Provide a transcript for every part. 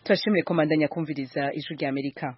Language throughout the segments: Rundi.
turashimiye komandanya kumviriza ijwi rya Amerika.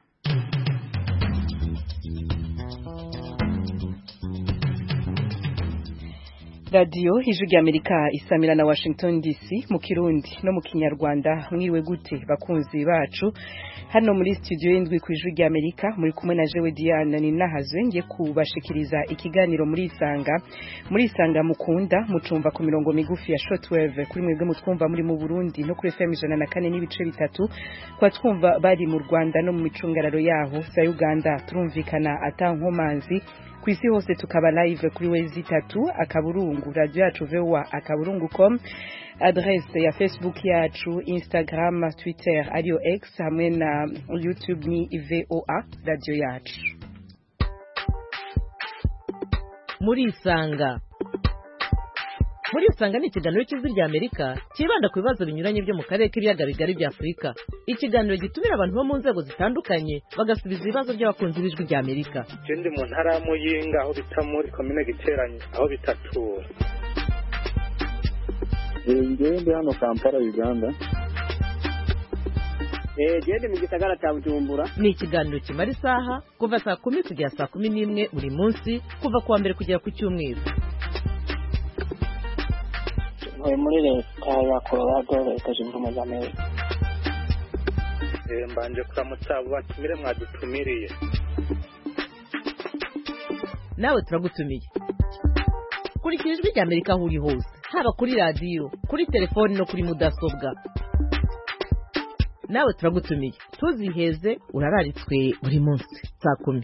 Radio ijwi rya Amerika isamira na Washington DC mu Kirundi no mu Kinyarwanda. Mwiwe gute bakunzi bacu hano muri studio y'indwi ku ijwi rya Amerika, muri kumwe na jewe Diana Ninahazwe ngiye kubashikiriza ikiganiro muri Isanga mukunda mucumva ku mirongo migufi ya shortwave kuri mwebwe mutwumva muri mu Burundi no kuri FM 104 n'ibice bitatu, kwa twumva bari mu Rwanda no mu micungararo yaho za Uganda turumvikana atankomanzi kwisi hose, tukaba live kuri wezi 3 akaburungu radio yacu VOA@akaburungu.com, adresse ya Facebook yacu, Instagram, Twitter, ariyo X, hamwe na YouTube ni VOA radio yacu. Muri Isanga ni ikiganiro cy'ijwi rya Amerika kibanda ku bibazo binyuranye byo mu karere k'ibiyaga bigari bya Afurika. Ikiganiro gitumira abantu bo mu nzego zitandukanye bagasubiza ibibazo by'abakunzi b'ijwi rya Amerika. Ndi mu ntara ya Muyinga aho bita muri commune Giteranye aho bitatura. Ndi hano Kampala, Uganda. Ndi mu gisagara cya Bujumbura. Ni ikiganiro kimara isaha kuva saa 10 kugera saa 11 buri munsi, kuva kuwa mbere kugera ku cyumweru. Muri leta ya Colorado, leta zunze ubumwe za Amerika. Mbanje kuramutsa abo batumire mwadutumiriye. Nawe turagutumiye. Kurikira ijwi rya Amerika aho uri hose, haba kuri radio, kuri telefoni no kuri mudasobwa. Nawe turagutumiye. Tuziheze urararitswe buri munsi saa 10.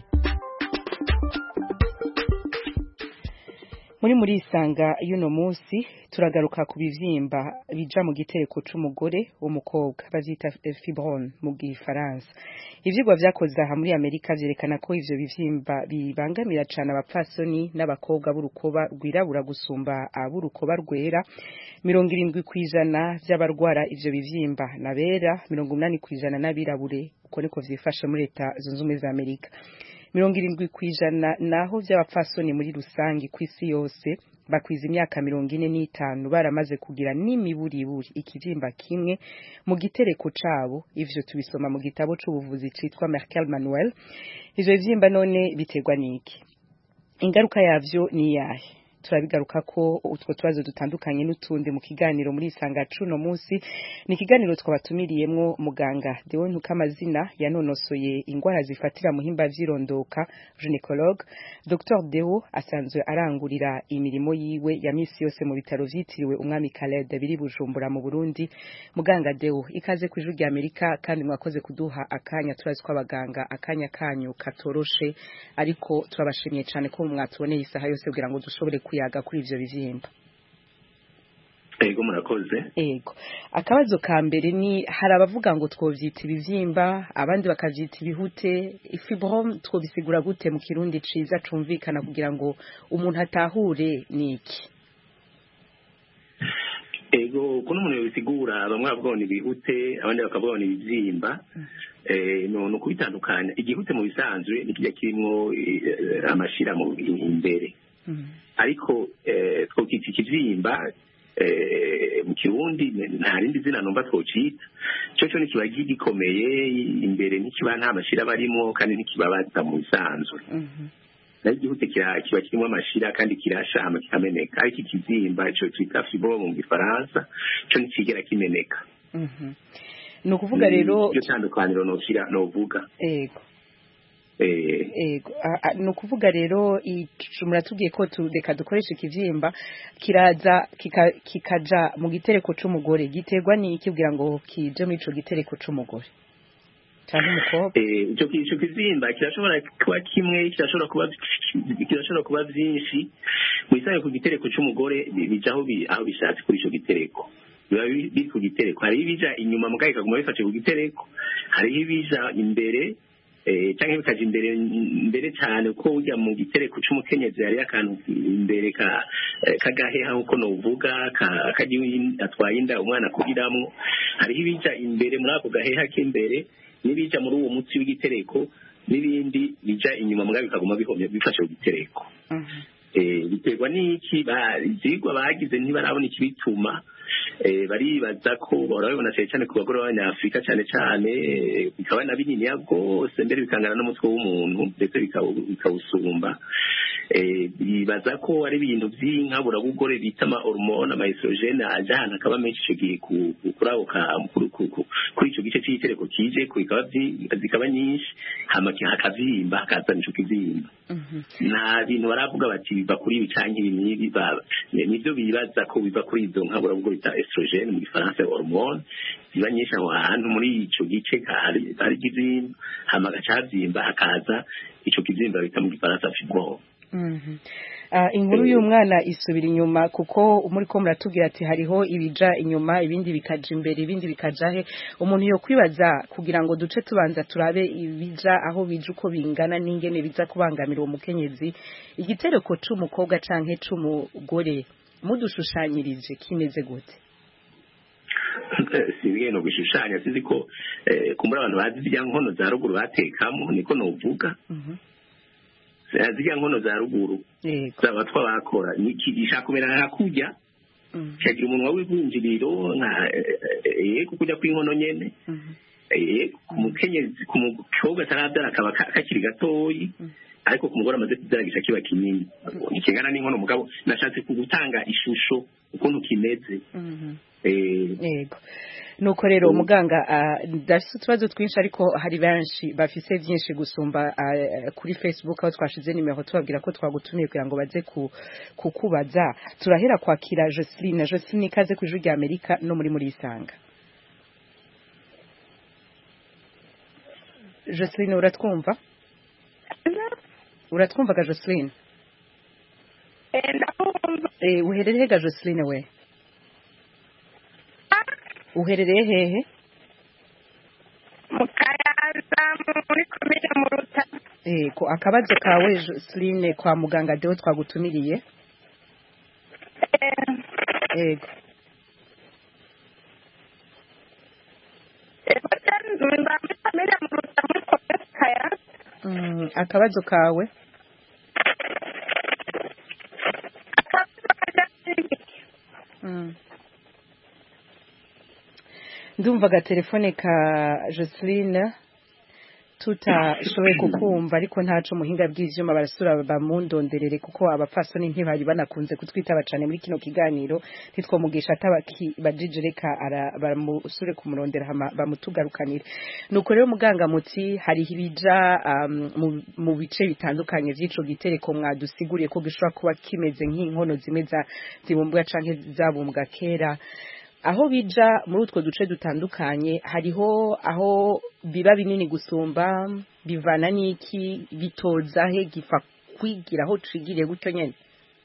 Muri Isanga y'uno munsi turagaruka ku bivyimba bija mu gitereko c'umugore w'umukobwa bazita fibrome mu Gifaransa. Ivyigwa vyakoze aha muri Amerika vyerekana ko ivyo bivyimba bibangamira cane abapfasoni n'abakobwa b'urukoba rwirabura gusumba ab'urukoba rwera. 70% vy'abarwara ivyo bivyimba nabera, 80% n'abirabure. Uko niko vyifashe muri leta zunze ubumwe za Amerika. 70% naho vy'abapfasoni muri rusangi kw'isi yose bakwiza imyaka 45 baramaze kugira n'imiburiburi ikivyimba kimwe mu gitereko cabo. Ivyo tubisoma mu gitabo c'ubuvuzi citwa Merkel Manuel. Ivyo bivyimba none biterwa niki? Ingaruka yavyo ni yahe? Turabigaruka ko utwo tubazo dutandukanye n'utundi mu kiganiro muri Isanga cuno munsi. Ni kiganiro twabatumiriyemwo muganga Deo Ntukamazina yanonosoye ingwara zifatira muhimba vyirondoka, gynecologue. Dr Deo asanzwe arangurira imirimo yiwe ya misi yose mu bitaro vyitiriwe Umwami Khaled biri Bujumbura mu Burundi. Muganga Deo, ikaze ku ijwi rya Amerika kandi mwakoze kuduha akanya. Turazi ko abaganga akanya kanyu katoroshe, ariko turabashimiye cyane ko mwatuboneye isaha yose kugira ngo dushobore kuyaga kuri ivyo bivyimba. Ego murakoze. Ego. Akabazo ka mbere ni hari abavuga ngo twovyita ibivyimba, abandi bakavyita ibihute. Fibrome twobisigura gute mu Kirundi ciza cumvikana kugira ngo umuntu atahure niki? Ego kuno umuntu yobisigura, bamwe bavuga ni ibihute, abandi bakavuga ni ibivyimba. No kubitandukanya. Igihute mu bisanzwe ni kijya kirimo amashira mu imbere. Ariko twokita ikivyimba mu Kirundi nta rindi zina numva twocita. Cyo ni kiba gikomeye imbere, n'ikiba nta mashira barimo kandi n'ikibabaza mu bisanzwe. Igihute kiba kirimo amashira kandi kirashama kikameneka. Ariko ikivyimba cyo twita fibrome mu Gifaransa cyo ntikigera kimeneka. No kuvuga rero cyo tandukaniro no vuga. Ego. No kuvuga rero muratubwiye ko reka dukoresha ikivyimba kiraza kikaja mu gitereko c'umugore. Giterwa ni iki kugira ngo kije muri ico gitereko c'umugore cyangwa umukobwa? Ico kivyimba kirashobora kuba kimwe, kirashobora kuba vyinshi. Mwisaye ku gitereko c'umugore bijaho aho bishatse kuri ico gitereko. Biba biri ku gitereko. Hari ibija inyuma mugaye kaguma bifashe ku gitereko, hari ibija imbere cyangwa bikaje imbere cyane uko ujya mu gitereko c'umukenyezi yari akantu imbere kagaheha uko no uvuga kagiye atwaye inda umwana kugiramwo. Hari ibija imbere muri ako gaheha k'imbere, n'ibija muri uwo mutsi w'igitereko, n'ibindi bija inyuma mugabe bikaguma bihomye bifashe ku gitereko. Biterwa n'iki? Izigwa bagize ntibarabona ikibituma baribaza ko barabibona cyane ku bagore b'abanyafurika cyane bikaba na binini rwose mbere bikangana n'umutwe w'umuntu ndetse bikawusumba bibaza ko ari ibintu by'inkaburabugore bita ama hormone ama estrogene aje ahantu akaba menshi icyo gihe kuri icyo gice cy'igitereko kije zikaba nyinshi hakavyimba hakazana ico kivyimba nta bintu baravuga bati biva kuri ibi canke ibi n'ibi nivyo bibaza ko biva kuri izo nkaburabugore bita estrogene mu gifaransa hormone ziba nyinshi aho hantu muri ico gice hari kivyimba hama gacavyimba hakaza ico kivyimba bita mu gifaransa fibrome. Inkuru y'umwana isubira inyuma kuko muri ko muratubwira ati hariho ibija inyuma ibindi bikaja imbere ibindi bikaja he umuntu yo kwibaza kugira ngo duce tubanza turabe ibija aho bije uko bingana n'ingene biza kubangamira uwo mukenyezi igitereko c'umukobwa canke c'umugore mudushushanyirije kimeze gute? Sibwiye no gushushanya sizi ko kumbura abantu bazi zirya nkono za ruguru batekamo niko novuga zirya nkono za ruguru z'abatwa bakora ishaka kumera nka kurya cyagira umunwa w'ivunjiriro kujya kw'inkono nyene ku mukenyezi ku mukobwa atarabyara akaba kakiri gatoyi ariko ku mugore amaze kubyaragisha kiba kinini ikingana n'inkono mugabo nashatse kugutanga ishusho ukuntu kimeze. Yego nuko rero umuganga dafite utubazo twinshi ariko hari benshi bafise byinshi gusumba kuri Facebook aho twashize nimero tubabwira ko twagutumiye kugira ngo baze kukubaza turahera kwakira Joseline ikaze ku ijwi rya Amerika no muri Isanga. Joseline uratwumva ga Joseline? Uherereye ga Joseline we? Uherereye hehe? Mu Kayanza muri komine mu Rutana. Ko akabazo kawe Joseline kwa muganga Deo twagutumiriye? Yego. Akabazo kawe? Ndumva ga telefone ka Joseline tutashoboye kukumva ariko ntaco muhinga bw'ivyuma barasura bamundonderere kuko abapfasoni ntibari banakunze kutwitaba cane muri kino kiganiro ntitwomugisha atabaki bajijereka baramusure kumurondera bamutugarukanire nuko rero muganga muti hari ibija mu bice bitandukanye vy'ico gitereko mwadusiguriye ko gishobora kuba kimeze nk'inkono zimwe zibumbwa canke zabumbwa kera aho bija muri utwo duce dutandukanye hariho aho biba binini gusumba bivana n'iki bitoza he gifa kwigira aho cigire gutyo nyene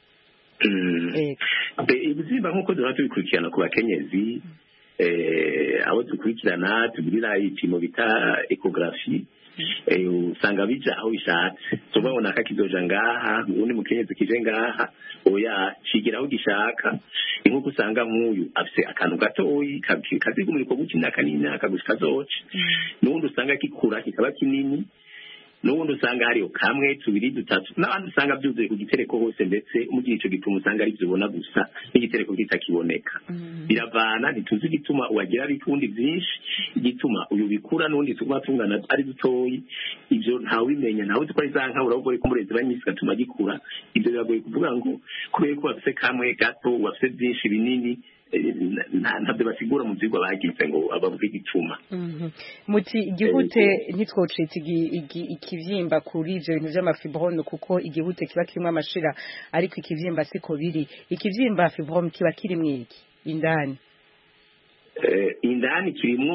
ibizimba nk'uko duhora tubikurikirana ku bakenyezi abo dukurikirana tugirira ibipimo bita ecography usanga bija aho bishatse tubabona kakizoja ngaha ubundi mukenyezi kije ngaha oya cigira aho gishaka inkuko usanga nk'uyu afise akantu gatoyi kazigumuriko gukina kanini akagushika zoce n'ubundi usanga kikura kikaba kinini n'ubundi usanga hariyo kamwe tubiri dutatu n'abandi usanga byuzuye ku gitereko hose ndetse mu gihe ico gituma usanga ari vyubona gusa n'igitereko kitakiboneka biravana ntituzi igituma uwagira bikundi byinshi igituma uyu bikura n'undi tuguma tungana ari dutoyi ivyo ntawimenya ntawe uzi ko ari za nkabura ahubwo ariko umurezi banyisi gatuma gikura ivyo biragoye kuvuga ngo kubera ko bafise kamwe gato bafise byinshi binini ntabyo basigura mu vyigwa bagize ngo abavuga igituma. Muti igihute ntitwocitse ikivyimba kuri ivyo bintu vy'amafibrome kuko igihute kiba kirimo amashira ariko ikivyimba siko biri ikivyimba fibrome kiba kiri mwiki indani indani kirimo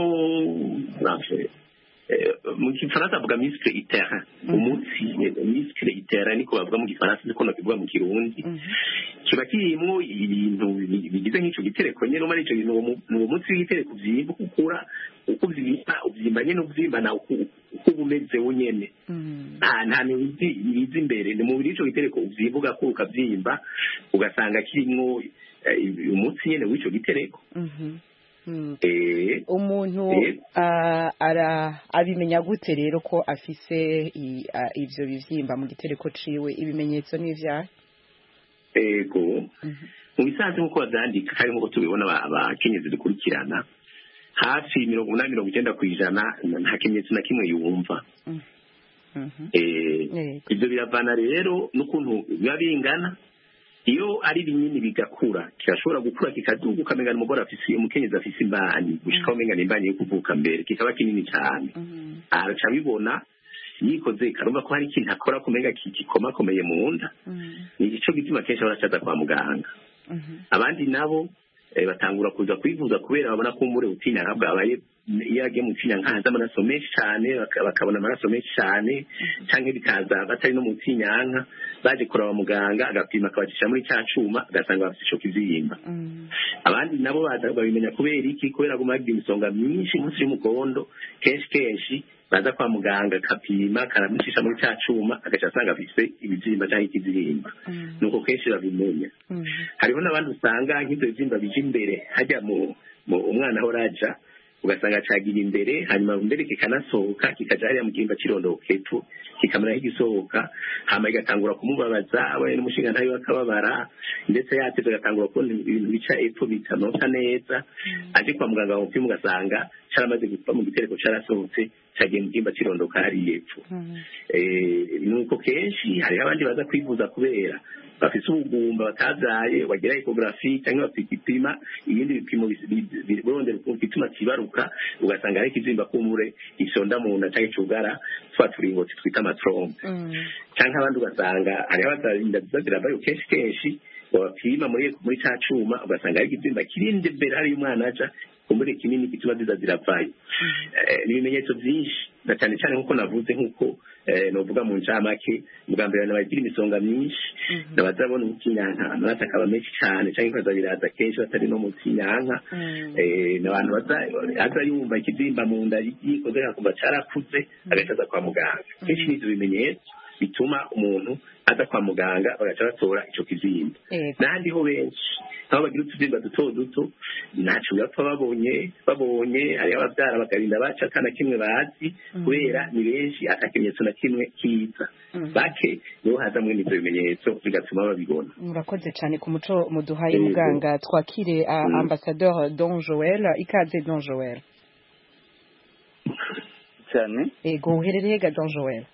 mu gifaransa bavuga muscle interne umutsi muscle interne niko bavuga mu gifaransa niko nakivuga mu kirundi kiba kirimo ibintu bigize nk'ico gitereko nyene umara ico bintu mu mutsi w'igitereko vyimba ukura uko uvyimba nyene uvyimba na uko bumeze wonyene nta biza imbere ni mubiri ico gitereko uvyimba ugakuruka vyimba ugasanga kirimwo umutsi nyene w'ico gitereko. Umuntu abimenya gute rero ko afise ivyo bivyimba mu gitereko ciwe ibimenyetso n'ivyaha ego mu bisanzwe nk'uko babyandika kandi nk'uko tubibona abakenyezi dukurikirana hafi 80-90% nta kimenyetso na kimwe yumva. Ibyo biravana rero n'ukuntu biba bingana. Iyo ari binini bigakura kirashobora gukura kikaduga ukamenya umugore afise umukenyezi afise imbanyi gushika umenga imbanyi yo kuvuka mbere kikaba kinini cyane. Araca bibona yikoze karumva ko hari ikintu akora kumenga kikomakomeye mu nda. Ni ico gituma kenshi baracaza kwa muganga. Abandi nabo batangura kuza kwivuza kubera babona ko umure utinya bwabaye iyo agiye mu tinya nkanza amaraso menshi cyane bakabona amaraso menshi cyane cyangwa bikaza batari no mu tinyanka baje kuraba muganga agapima akabacisha muri cya cuma agasanga bafite ico kivyimba. Abandi nabo babimenya kubera iki kubera gumagira imisonga myinshi munsi y'umugondo kenshi baza kwa muganga kapima karamucisha muri cya cuma agaca asanga afise ibivyimba cyangwa ikivyimba. Nuko kenshi babimenya. Hariho n'abandi usanga nk'ivyo bivyimba bije imbere hajya mu umwana aho raja ugasanga cagira imbere hanyuma mbere kikanasohoka kikaja hariya mu gihimba cy'irondoka hepfo kikamera nk'igisohoka hama igatangura kumubabaza we n'umushinga ntayo akababara ndetse yateze agatangura kubona ibintu bica hepfo bitanota neza aje kwa muganga bamupima ugasanga caramaze gupfa mu gitereko carasohotse cagiye mu gihimba cy'irondoka hariya hepfo. Nuko kenshi hari abandi baza kwivuza kubera bafise ubugumba batavyaye bagira ecography cyangwa bapima ibindi bipimo birondera bituma kibaruka ugasanga ari kizimba kumure isonda mu nda cyangwa cugara twaturingoti twita amatrompe. Cyangwa abandi ugasanga hari abazarinda zirabayo kenshi bapima muri ca cuma ugasanga ari kizimba kirinde mbere hari umwana aja kumbure kinini kituma ziravayo. Ibimenyetso byinshi na cyane cyane nkuko navuze nkuko novuga mu ncamake bwa mbere n'abagira imisonga myinshi n'abazabona ukinyanka amaraso akaba menshi cyane cyangwa ikaza biraza kenshi batari no mu kinyanka n'abantu baza yumva ikizimba mu nda yikoze akumva carakuze agacaza kwa muganga. Kenshi n'ivyo bimenyetso bituma umuntu aza kwa muganga bagaca batora ico kizimba. N'ahandi ho benshi aho bagira utuzimba duto ntaco bapfa babonye ari ababyara bakarinda baca kana kimwe bazi kubera ni benshi atakimenyetso na kimwe kiza bake niho hazamwe n'ivyo bimenyetso bigatuma babibona. Murakoze cyane ku muco muduhaye muganga. Twakire ambassadeur Don Joel. Ikaze Don Joel. cyane. Ego uherereye ga Don Joel?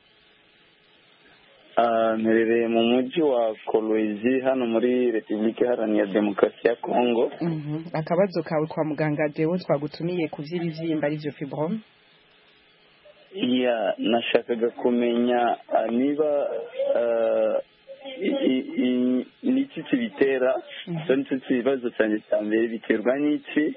Mperereye mu mujyi wa Kolwezi hano muri Repubulika Iharanira Demokarasi ya Kongo. Akabazo kawe kwa muganga Deo twagutumiye ku vy'ibivyimba ari byo fibrome? Nashakaga kumenya niba niki kibitera so nicyo kibazo cyane cya mbere biterwa n'iki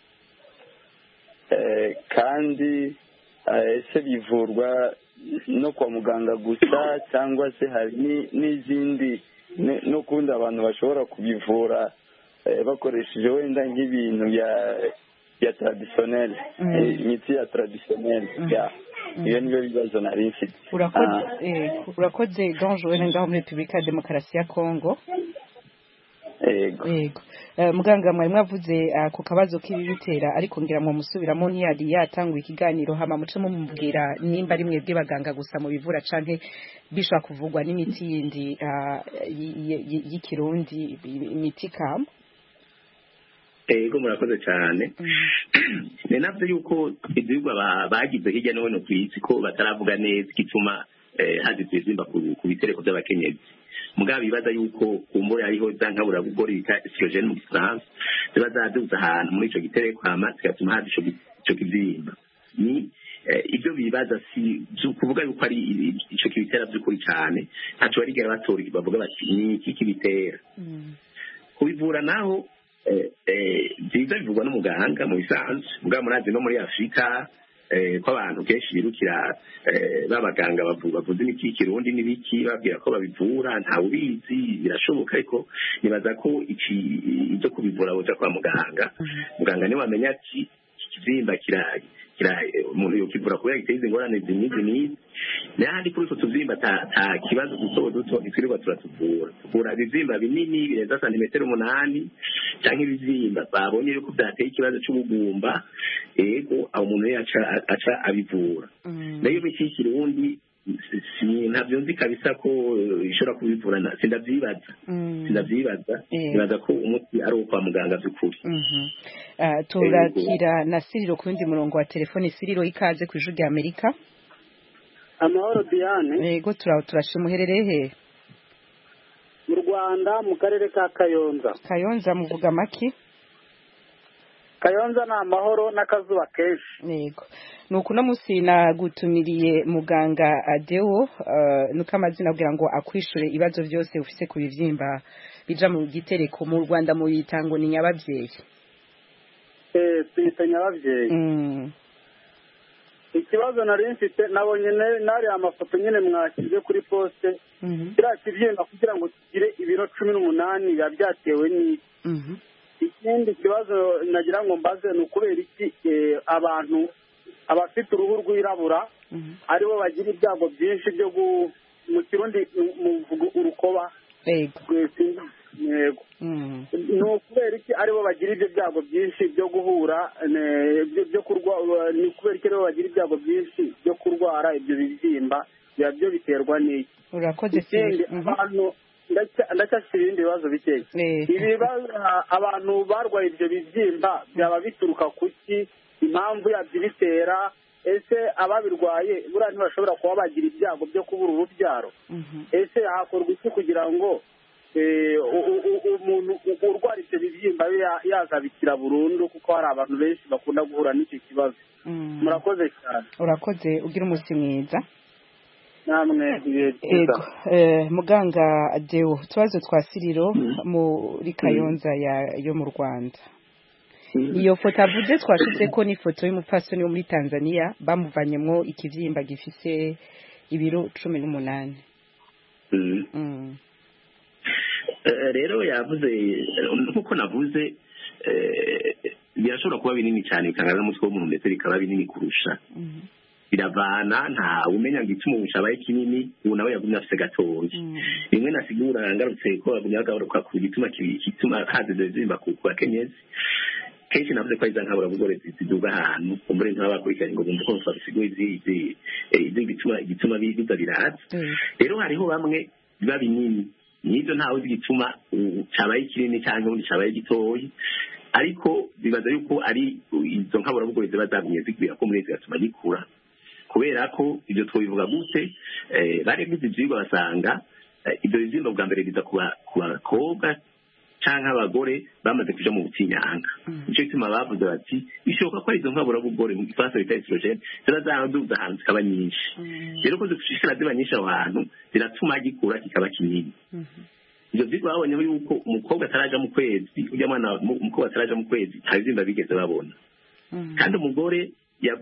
kandi ese bivurwa no kwa muganga gusa cyangwa se hari n'izindi no kundi abantu bashobora kubivura bakoresheje wenda nk'ibintu ya traditionnel imiti ya traditionnel iyo niyo bibazo nari mfite. Urakoze Don Joel ngaho muri Repubulika ya Demokarasi ya Kongo. Ego muganga mwari mwavuze ku kabazo k'ibibitera ariko ngira mu musubiramo ntiyari yatangwa ikiganiro hama muce mumubwira nimba ari mwebwe baganga gusa mu bivura canke bishobora kuvugwa n'imiti yindi y'ikirundi imiti kam. Ego murakoze cyane. Nenavyo yuko ivyigwa bagize hirya no hino kw'isi ko bataravuga neza igituma hazizimba ku bitereko by'abakenyezi. Mugabo bibaza yuko kumbura hariho za nkabura bugori bita estrogene mu Gifaransa ziba zaduza ahantu muri ico gitereko hama zigatuma haza ico kivyimba. Ni ibyo bibaza si kuvuga yuko ari ico kibitera by'ukuri cyane ntaco barigera batora bavuga bati ni iki kibitera. Kubivura naho byiza bivugwa n'umuganga mu bisanzwe mugabo murazi no muri Afrika ko abantu kenshi birukira babaganga bavuze imiti y'ikirundi n'ibiki babwira ko babivura ntawe ubizi birashoboka ariko nibaza ko ibyo kubivura boja kwa muganga niwe amenya ati ikizimba umuntu yokivura kubera giteza ingorane zimwe n'ahandi kuri utwo tuzimba ta kibazo duto ntitwirirwa turatuvura ibizimba binini birenza santimetero 8 cyangwa ibizimba babonye yuko byateye ikibazo cy'ubugumba ego aho umuntu aca abivura nayo imiti y'ikirundi ntabyo nzi kabisa ko ishobora kubivurana sindavyibaza nibaza ko umuti ari uwo kwa muganga by'ukuri. turakira na Siriro ku wundi murongo wa telefone. Siriro, ikaze ku ijwi rya Amerika. Amahoro Diane. Yego, turashima. Uherereye he? Mu Rwanda, mu karere ka Kayonza. Kayonza muvuga maki? Kayonza ni amahoro n'akazuba kenshi. Yego, nuko uno munsi nagutumiriye muganga Adeo nuko amazina kugira ngo akwishure ibibazo byose ufise ku bivyimba bija mu gitereko. Mu Rwanda mu bitango ni nyabavyeyi. Twita nyabavyeyi. Ikibazo nari mfite nabonye nari amafoto nyine mwashyize kuri poste kiriya kibyimba kugira ngo kigire ibiro 18 biba byatewe n'iki. Ikindi kibazo nagira ngo mbaze ni ukubera iki abantu abafite uruhu rwirabura aribo bagira ibyago byinshi byo mu kirundi muvuga urukoba. Yego, ni ukubera iki aribo bagira ibyo byago byinshi byo guhura byo kurwara, ni ukubera iki aribo bagira ibyago byinshi byo kurwara ibyo bibyimba biba byo biterwa n'iki? Urakoze cyane. Abantu ndacyafite ibindi bibazo bikeya. Ibibazo abantu barwaye ibyo bibyimba byaba bituruka kuki? Impamvu yabyo bitera? Ese ababirwaye buriya ntibashobora kuba bagira ibyago byo kubura urubyaro? Ese hakorwa iki kugira ngo umuntu urwara ibyo bibyimba yazabikira burundu, kuko hari abantu benshi bakunda guhura n'icyo kibazo? Murakoze cyane. Urakoze, ugira umunsi mwiza. Namwe yego. Muganga Adeo, tubazo twa Siriro muri Kayonza yo mu Rwanda. Iyo foto avuze twashize ko ni foto y'umupfasoni wo muri Tanzania bamuvanyemwo ikivyimba gifise ibiro 18. Rero yavuze nkuko navuze birashobora kuba binini cyane bikangana n'umutwe w'umuntu ndetse bikaba binini kurusha. Biravana, nta umenya ngo ituma ucabaye kinini ubu nawe yagumye afise gatoya. Rimwe nasigura ngarutse ko yagumye agaruka ku gituma haze zimba ku bakenyezi. Kenshi navuze ko iza nkabura bugore ziduga ahantu umbure ntabakurikiranye ngo bumve ko twabisigwe izi bituma biza biraza. Rero hariho bamwe biba binini n'ibyo ntawe uzi igituma cabaye kinini cyangwa undi cabaye gitoyi, ariko bibaza yuko ari izo nkabura bugore ziba zagumye zigwira ko muri zigatuma gikura. Kubera ko ibyo twobivuga gute, baregize ivyigwa basanga ibyo bivyimba bwa mbere biza ku bakobwa canke abagore bamaze kuja mu butinyanga. Nico gituma bavuze bati bishoboka ko izo nkabura bugore mu gifaransa bita estrogene ziba zaduza ahantu zikaba nyinshi. Rero ko zishikara ziba nyinshi aho hantu ziratuma gikura kikaba kinini. Ibyo vyigwa babonye yuko umukobwa ataraja mu kwezi, urya mwana umukobwa ataraja mu kwezi nta bivyimba bigeze babona. Kandi umugore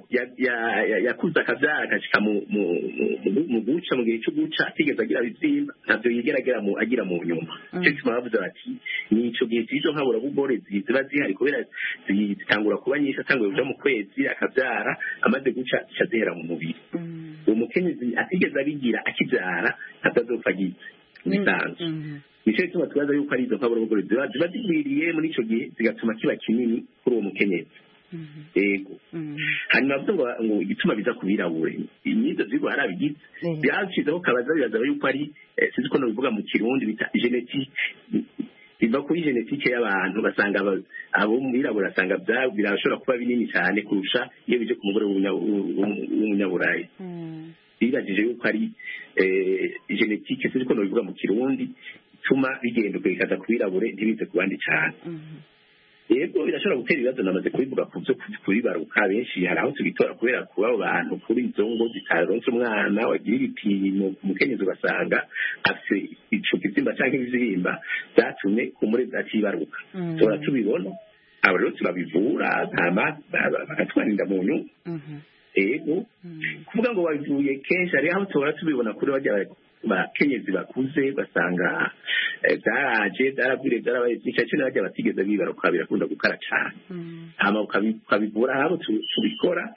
yakuza akavyara agashika mu guca mu gihe cyo guca atigeze agira bivyimba ntabyo yigera agira mu nyuma. Cyo gituma bavuze bati nico gihe c'izo nkabura bugore ziba zihari kubera zitangura kuba nyinshi, atanguye kuja mu kwezi akavyara amaze guca zihera mu mubiri. Uwo mukenyezi atigeze abigira akivyara ntabwo azopfa agize bisanzwe. Nico gituma tubaza yuko ari izo nkabura bugore ziba zigwiriye muri ico gihe zigatuma kiba kinini kuri uwo mukenyezi. Yego. Hanyuma bavuga ngo igituma biza kubirabure imyizo vyigwa harabigize byashizeho kabaza bibaza yuko ari sinzi ko bivuga mu Kirundi bita genetique, biva kuri genetique y'abantu, basanga abo mwirabura asanga birashobora kuba binini cyane kurusha iyo bije ku mugore w'umunyaburayi. Bibajije yuko ari genetique sinzi ko bivuga mu Kirundi tuma bigenda kwikaza kubirabure ntibize kubandi cyane. Yego birashobora gutera ibibazo namaze kubivuga kubibaruka benshi hari aho tubitora kubera kuba abo bantu kuri izo ngo zitaronse umwana wagira ibipimo umukenyezi ugasanga afite ico kibyimba canke ibivyimba byatumye kumure zacibaruka. Tora tubibona abo rero turabivura bakatwarinda mu nyungu. Yego kuvuga ngo babivuye kenshi hari aho tora tubibona kuri bajya bakenyezi bakuze basanga zaraje zarabwire zarabaye cyane bajya batigeze bibaruka birakunda gukara cyane. Hama ukabivura habo tubikora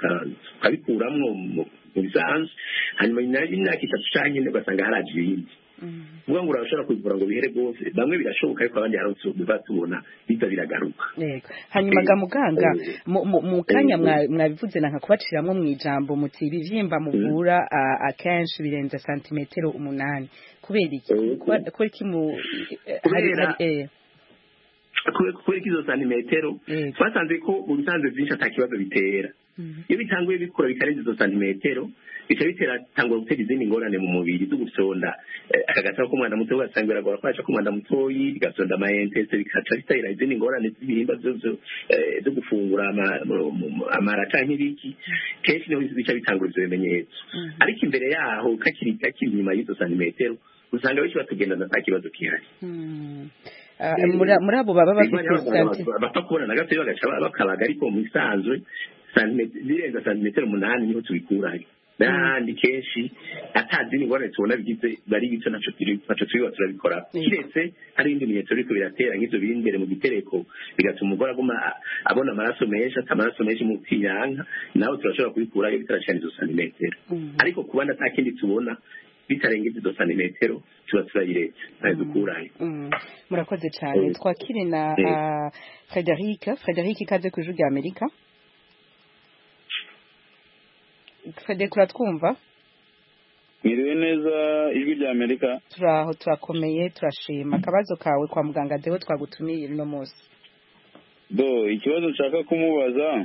tukabikuramwo mu bisanzwe, hanyuma imyaka 3 cyangwa 4 ugasanga haraje ibindi. uvuga ngo urashobora kubivura ngo bihere rwose bamwe birashoboka ariko abandi hari utwo tubona biza biragaruka yego hanyuma ga muganga mu kanya mwabivuze nanka kubaciramwo mu ijambo muti ibivyimba muvura akenshi birenze santimetero 8 kubera iki kubera iki mu kubera izo santimetero twasanze ko mu bisanzwe byinshi atakibazo bitera iyo bitanguye bikura bikarenza izo santimetero bica bitera tangwa gutera izindi ngorane mu mubiri zo gusonda akagaca k'umwana muto ugasanga biragora kwaca k'umwana mutoyi bigasonda amayentese bikaca bitera izindi ngorane z'ibihimba zo gufungura amara canke ibiki kenshi niho bica bitangura ivyo bimenyetso ariko imbere yaho kakiri inyuma y'izo santimetero usanga benshi batugendana nta kibazo kihari muri abo baba bafite bapfa kubona na gatoya bagaca bakabaga ariko mu isanzwe birenza santimetero 8 niho tubikurayo n'ahandi kenshi atazindi ngorane tubona bigize bari gico naco turiba turabikora kiretse hari ibindi bimenyetso biriko biratera nk'ivyo biri imbere mu gitereko bigatuma umugore aguma abona amaraso menshi amaraso menshi mu kwiyanka nawe turashobora kubikurayo bitarashana izo santimetero ariko kubanda ata kindi tubona bitarengeje izo santimetero tuba turayiretse ntayo dukurayo murakoze cyane twakire na Frederic ikaze ku ijwi rya Amerika Frederic uratwumva Mwiriwe neza ijwi rya Amerika turaho turakomeye turashima akabazo kawe kwa muganga dewe twagutumiye no munsi ikibazo nshaka kumubaza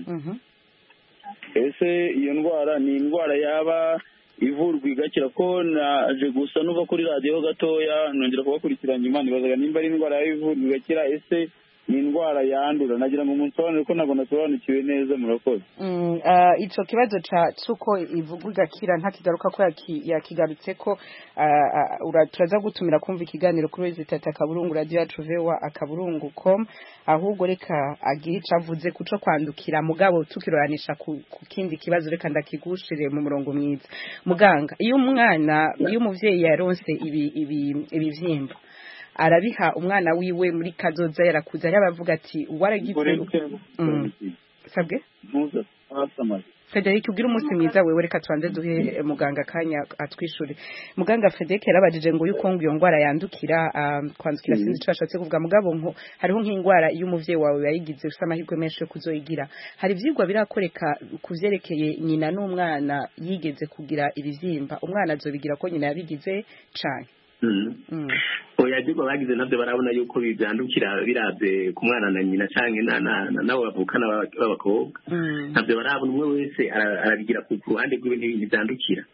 ese iyo ndwara ni indwara yaba ivurwa igakira ko naje gusa nuva kuri radio gatoya nongera kubakurikirana nyuma nibazaga nimba ari indwara y'ivurwa igakira ese ni indwara yandura nagira ngo umunsobanure ko ntabwo nasobanukiwe neza murakoze ico kibazo cuko ivugwa igakira ntakigaruka ko yakigarutse ko turaza gutumira kumva ikiganiro kuri wezitata akaburungu radio yacu vewa akaburungu.com ahubwo reka agira ico avuze kuco kwandukira mugabo tukiroranisha ku kindi kibazo reka ndakigushire mu murongo mwiza muganga iyo umuvyeyi yaronse ibivyimba arabiha umwana wiwe muri kazoza yarakuza yabavuga ati waragize sabwe Frederic ugira umunsi mwiza wewe reka twanze duhe muganga kanya atwishure muganga Frederic yarabajije ngo yuko iyo ngwara yandukira kwandukira sinzi cyashatse kuvuga mugabo nko hariho nk'ingwara iyo umuvyeyi wawe yayigize ufite amahirwe menshi yo kuzoyigira hari ivyigwa birakoreka kuvyerekeye nyina n'umwana yigeze kugira ibivyimba umwana azobigira ko nyina yabigize cane oyagigo bagize navyo barabona yuko bivyandukira biravye ku mwana na nyina canke nabo bavukana b'abakobwa navyo barabona umwe wese arabigira ku ruhande rw'iwe n'ibindi vyandukira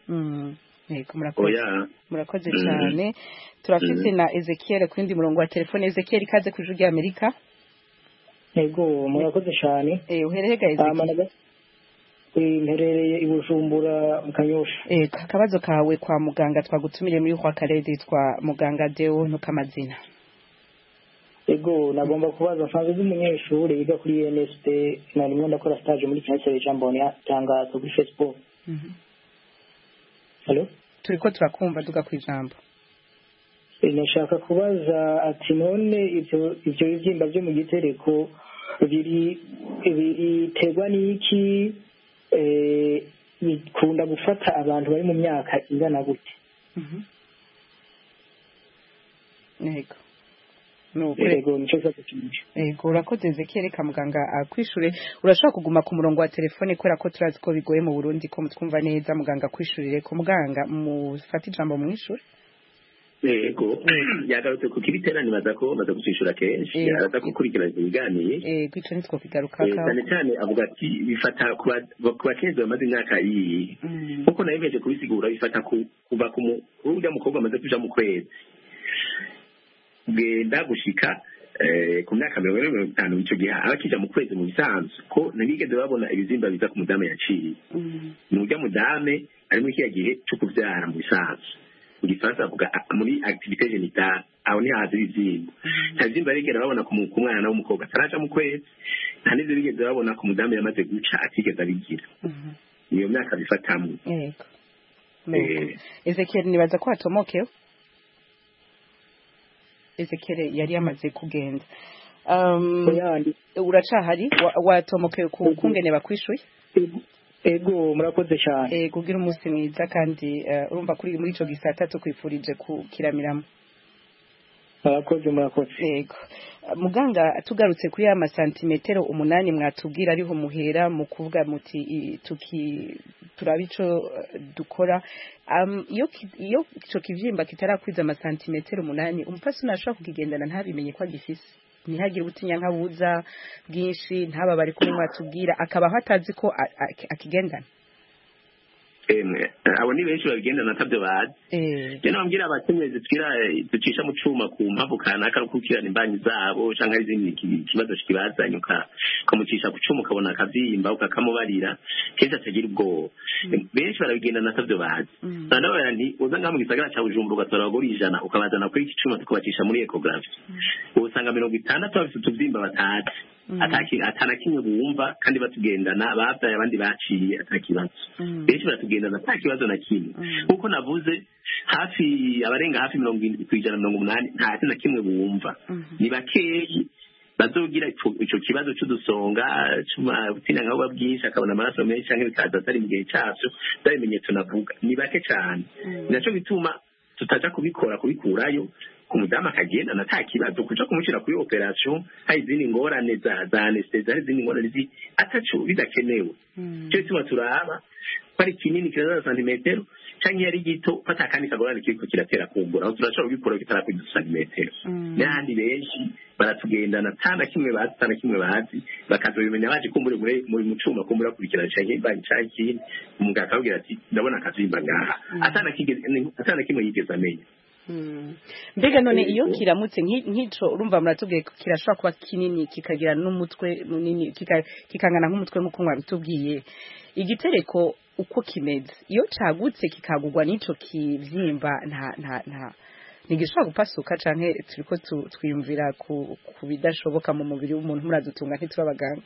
murakoze cyane turafise na Ezekiel ku yindi murongo wa telefone Ezekiel ikaze ku ijwi rya Amerika yego murakoze cyane uhereye ga Ezekiel mperereye i Bujumbura mu Kanyosha akabazo kawe kwa muganga twagutumire muri kwa karede twa muganga Deo ntukamazina yego nagomba kubaza nsanzwe z'umunyeshuri yiga kuri NSP na rimwe ndakora stage muri Kinyasire Jamboni tangazo kuri Facebook Hello turiko turakumva duga ku ijambo nashaka kubaza ati none ivyo bivyimba byo mu gitereko biterwa n'iki bikunda gufata abantu bari mu myaka ingana gute Ego urakoze Ezekiel reka muganga akwishure urashaka kuguma ku murongo wa telefone kubera ko turazi ko bigoye mu Burundi ko mutwumva neza muganga kwishurire ko muganga mufata ijambo mwishure Ego yagarutse ku kibitera nibaza ko maze gushishura kenshi araza gukurikirana ibiganiye ico nitwo kigaruka cyane cyane avuga ati bifata ku bakenzi bamaze imyaka iyi kuko nayemeje kubisigura bifata kuva ku urya mukobwa amaze kuja mu kwezi genda gushika ku myaka 50 ico gihe abakija mu kwezi mu bisanzwe ko nabigeze babona ibizimba biza ku mudame yaciye mu urya mudame ari muri kiya gihe cyo kuvyara mu bisanzwe Ugifaransa avuga muri activité génitale aho ni hazi bizimba tazimba regera babona ku mwana w'umukobwa taraja mu kwezi nta nivyo bigeze babona ku mudamu yamaze guca atigeze abigira niyo myaka bifatamwe Ezekiel nibaza ko atomokewe Ezekiel yari yamaze kugenda uracahari watomokewe ku kungene bakwishuye ego murakoze cyane kugira umunsi mwiza kandi urumva kuri muri ico gisata tukwifurije kukiramiramo. murakoze yego muganga tugarutse kuri ya masantimetero 8 mwatubwira ariho muhera mu kuvuga muti turabe ico dukora iyo ico kivyimba kitarakwiza amasantimetero 8 umupasi unashobora kukigendana ntabimenye ko agifise ntihagire ubutinya nkabuza bwinshi ntaba bari kumwe mwatubwira akaba hatazi ko akigendana. abo ni benshi babigendana atabyo bazi je nambwira abakenyezi ducisha mu cuma ku mpamvu kanaka rukukirana imbanyi zabo canke ari izindi kibazo kibazanye ukamucisha ku cuma ukabona akavyimba ukakamubarira kenshi atagira ubwoba benshi barabigendana atabyo bazi ndabona nti uza ngaha mu gisagara ca Bujumbura ugatora abagore 100 ukabazana kuri iki cuma tukubacisha muri ecography usanga 60 bafite utuvyimba batazi atana kimwe bumva kandi batugendana bavyaye abandi baciye atakibazo benshi baratugendana atakibazo na kimwe kuko navuze hafi abarenga hafi 70% nta kintu kimwe bumva ni bakeyi bazogira ico kibazo cy'udusonga cy'ubutina ngabo babwisha akabona amaraso menshi canke bikaza atari mu gihe cyavyo ndabimenyetso navuga ni bake cyane naco bituma tutaja kubikurayo kumudamu akagenda nta kibazo kuja kumushira kuri operation hari izindi ngorane za anesthesia hari izindi ngorane ataco bidakenewe cyo tuma turaba kwari kinini kiraza santimetero canke yari gito fata kandi kagorane kiriko kiratera kumbura aho turashobora kubikora kitarakwija santimetero n'ahandi benshi baratugendana tana kimwe bazi bakazobimenya baje kumbura muri mucuma kumbura kurikirana canke banyi canke umuganga akabwira ati ndabona akazimba ngaha atana kimwe yigeze amenya. Mbega none iyo kiramutse nk'ico urumva muratubwiye ko kirashobora kuba kinini kikagira n'umutwe munini kikangana nk'umutwe nk'uko mwabitubwiye igitereko uko kimeze iyo cagutse kikagurwa n'ico kivyimba nta nigishobora gupasuka canke turiko twiyumvira ku bidashoboka mu mubiri w'umuntu muradutunga ntiturabaganga.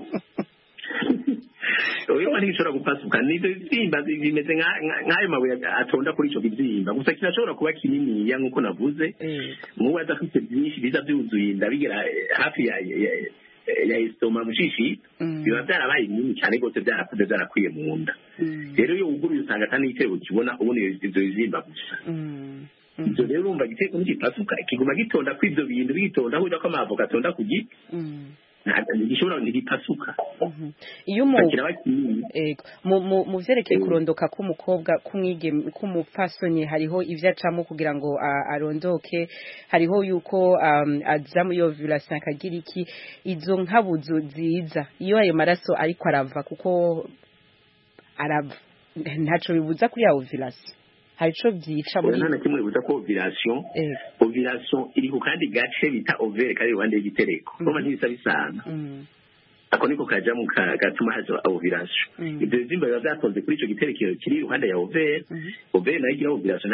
Oyo mani gishobora gupasuka nizo zimba bimeze nk'ayo mabuye atonda kuri ico kivyimba gusa kirashobora kuba kinini ya nkuko navuze muwe adafite byinshi biza byuzuye ndabigera hafi ya estoma mushishi biba byarabaye binini cyane gose byarakuze byarakwiye mu nda rero iyo uguruye usanga atani igitego kibona ubundi ivyo bizimba gusa ivyo rero urumva igitego n'igipasuka kiguma gitonda kw'ivyo bintu bitonda aho ko amavoka atonda ku giti gishobora ntigipasuka iyo mu vyerekeye kurondoka k'umukobwa k'umupfasoni hariho ivyo acamo kugira ngo arondoke hariho yuko aza muri ovulation akagira iki izo nkabuzo ziza iyo ayo maraso ariko arava kuko arava ntaco bibuza kuri ya ovulation harico byica muri none kimwe bibuza ko ovulation iri ku kandi gace bita ovaire kari rwande y'igitereko urumva ntibisa bisana ako niko kaja mu gatuma haza ovulation ibyo bizimba biba byatonze kuri ico giterekero kiri iruhande ya ovaire nayo igira ovulation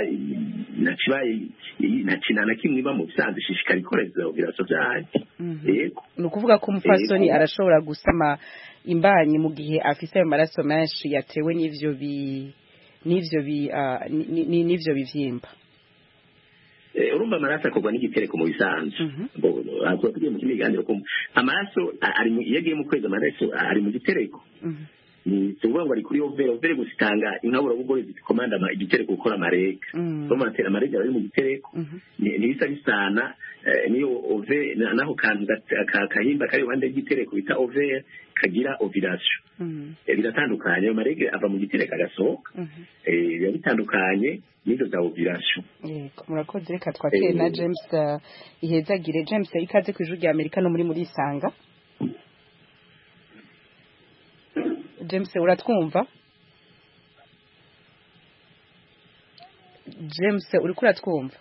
ntacinana kimwe iba mu bisanzwe ishishikara ikoreza ovulation vyayo yego ni ukuvuga ko umupfasoni arashobora gusama imbanyi mu gihe afise ayo maraso menshi yatewe n'ivyo bivyimba. Urumva amaraso akorwa n'igitereko mu bisanzwe ako tugiye mu kimiganiro ko amaraso ari yagiye mu kwezi amaraso ari mu gitereko ni tuvuga ngo ari kuri overe gusitanga inkabura bugore zikomanda igitereko gukora amarega urumva atera amarega ari mu gitereko ntibisa bisana niyo overe naho kantu kahimba kari wande y'igitereko bita overe kagira ovulation biratandukanye ayo marege ava mu gitereko agasohoka biba bitandukanye nizo za ovulation. Murakoze reka twakire na James ihezagire James ikaze ku ijuru rya Amerika no muri Isanga. James uratwumva? James uriko uratwumva?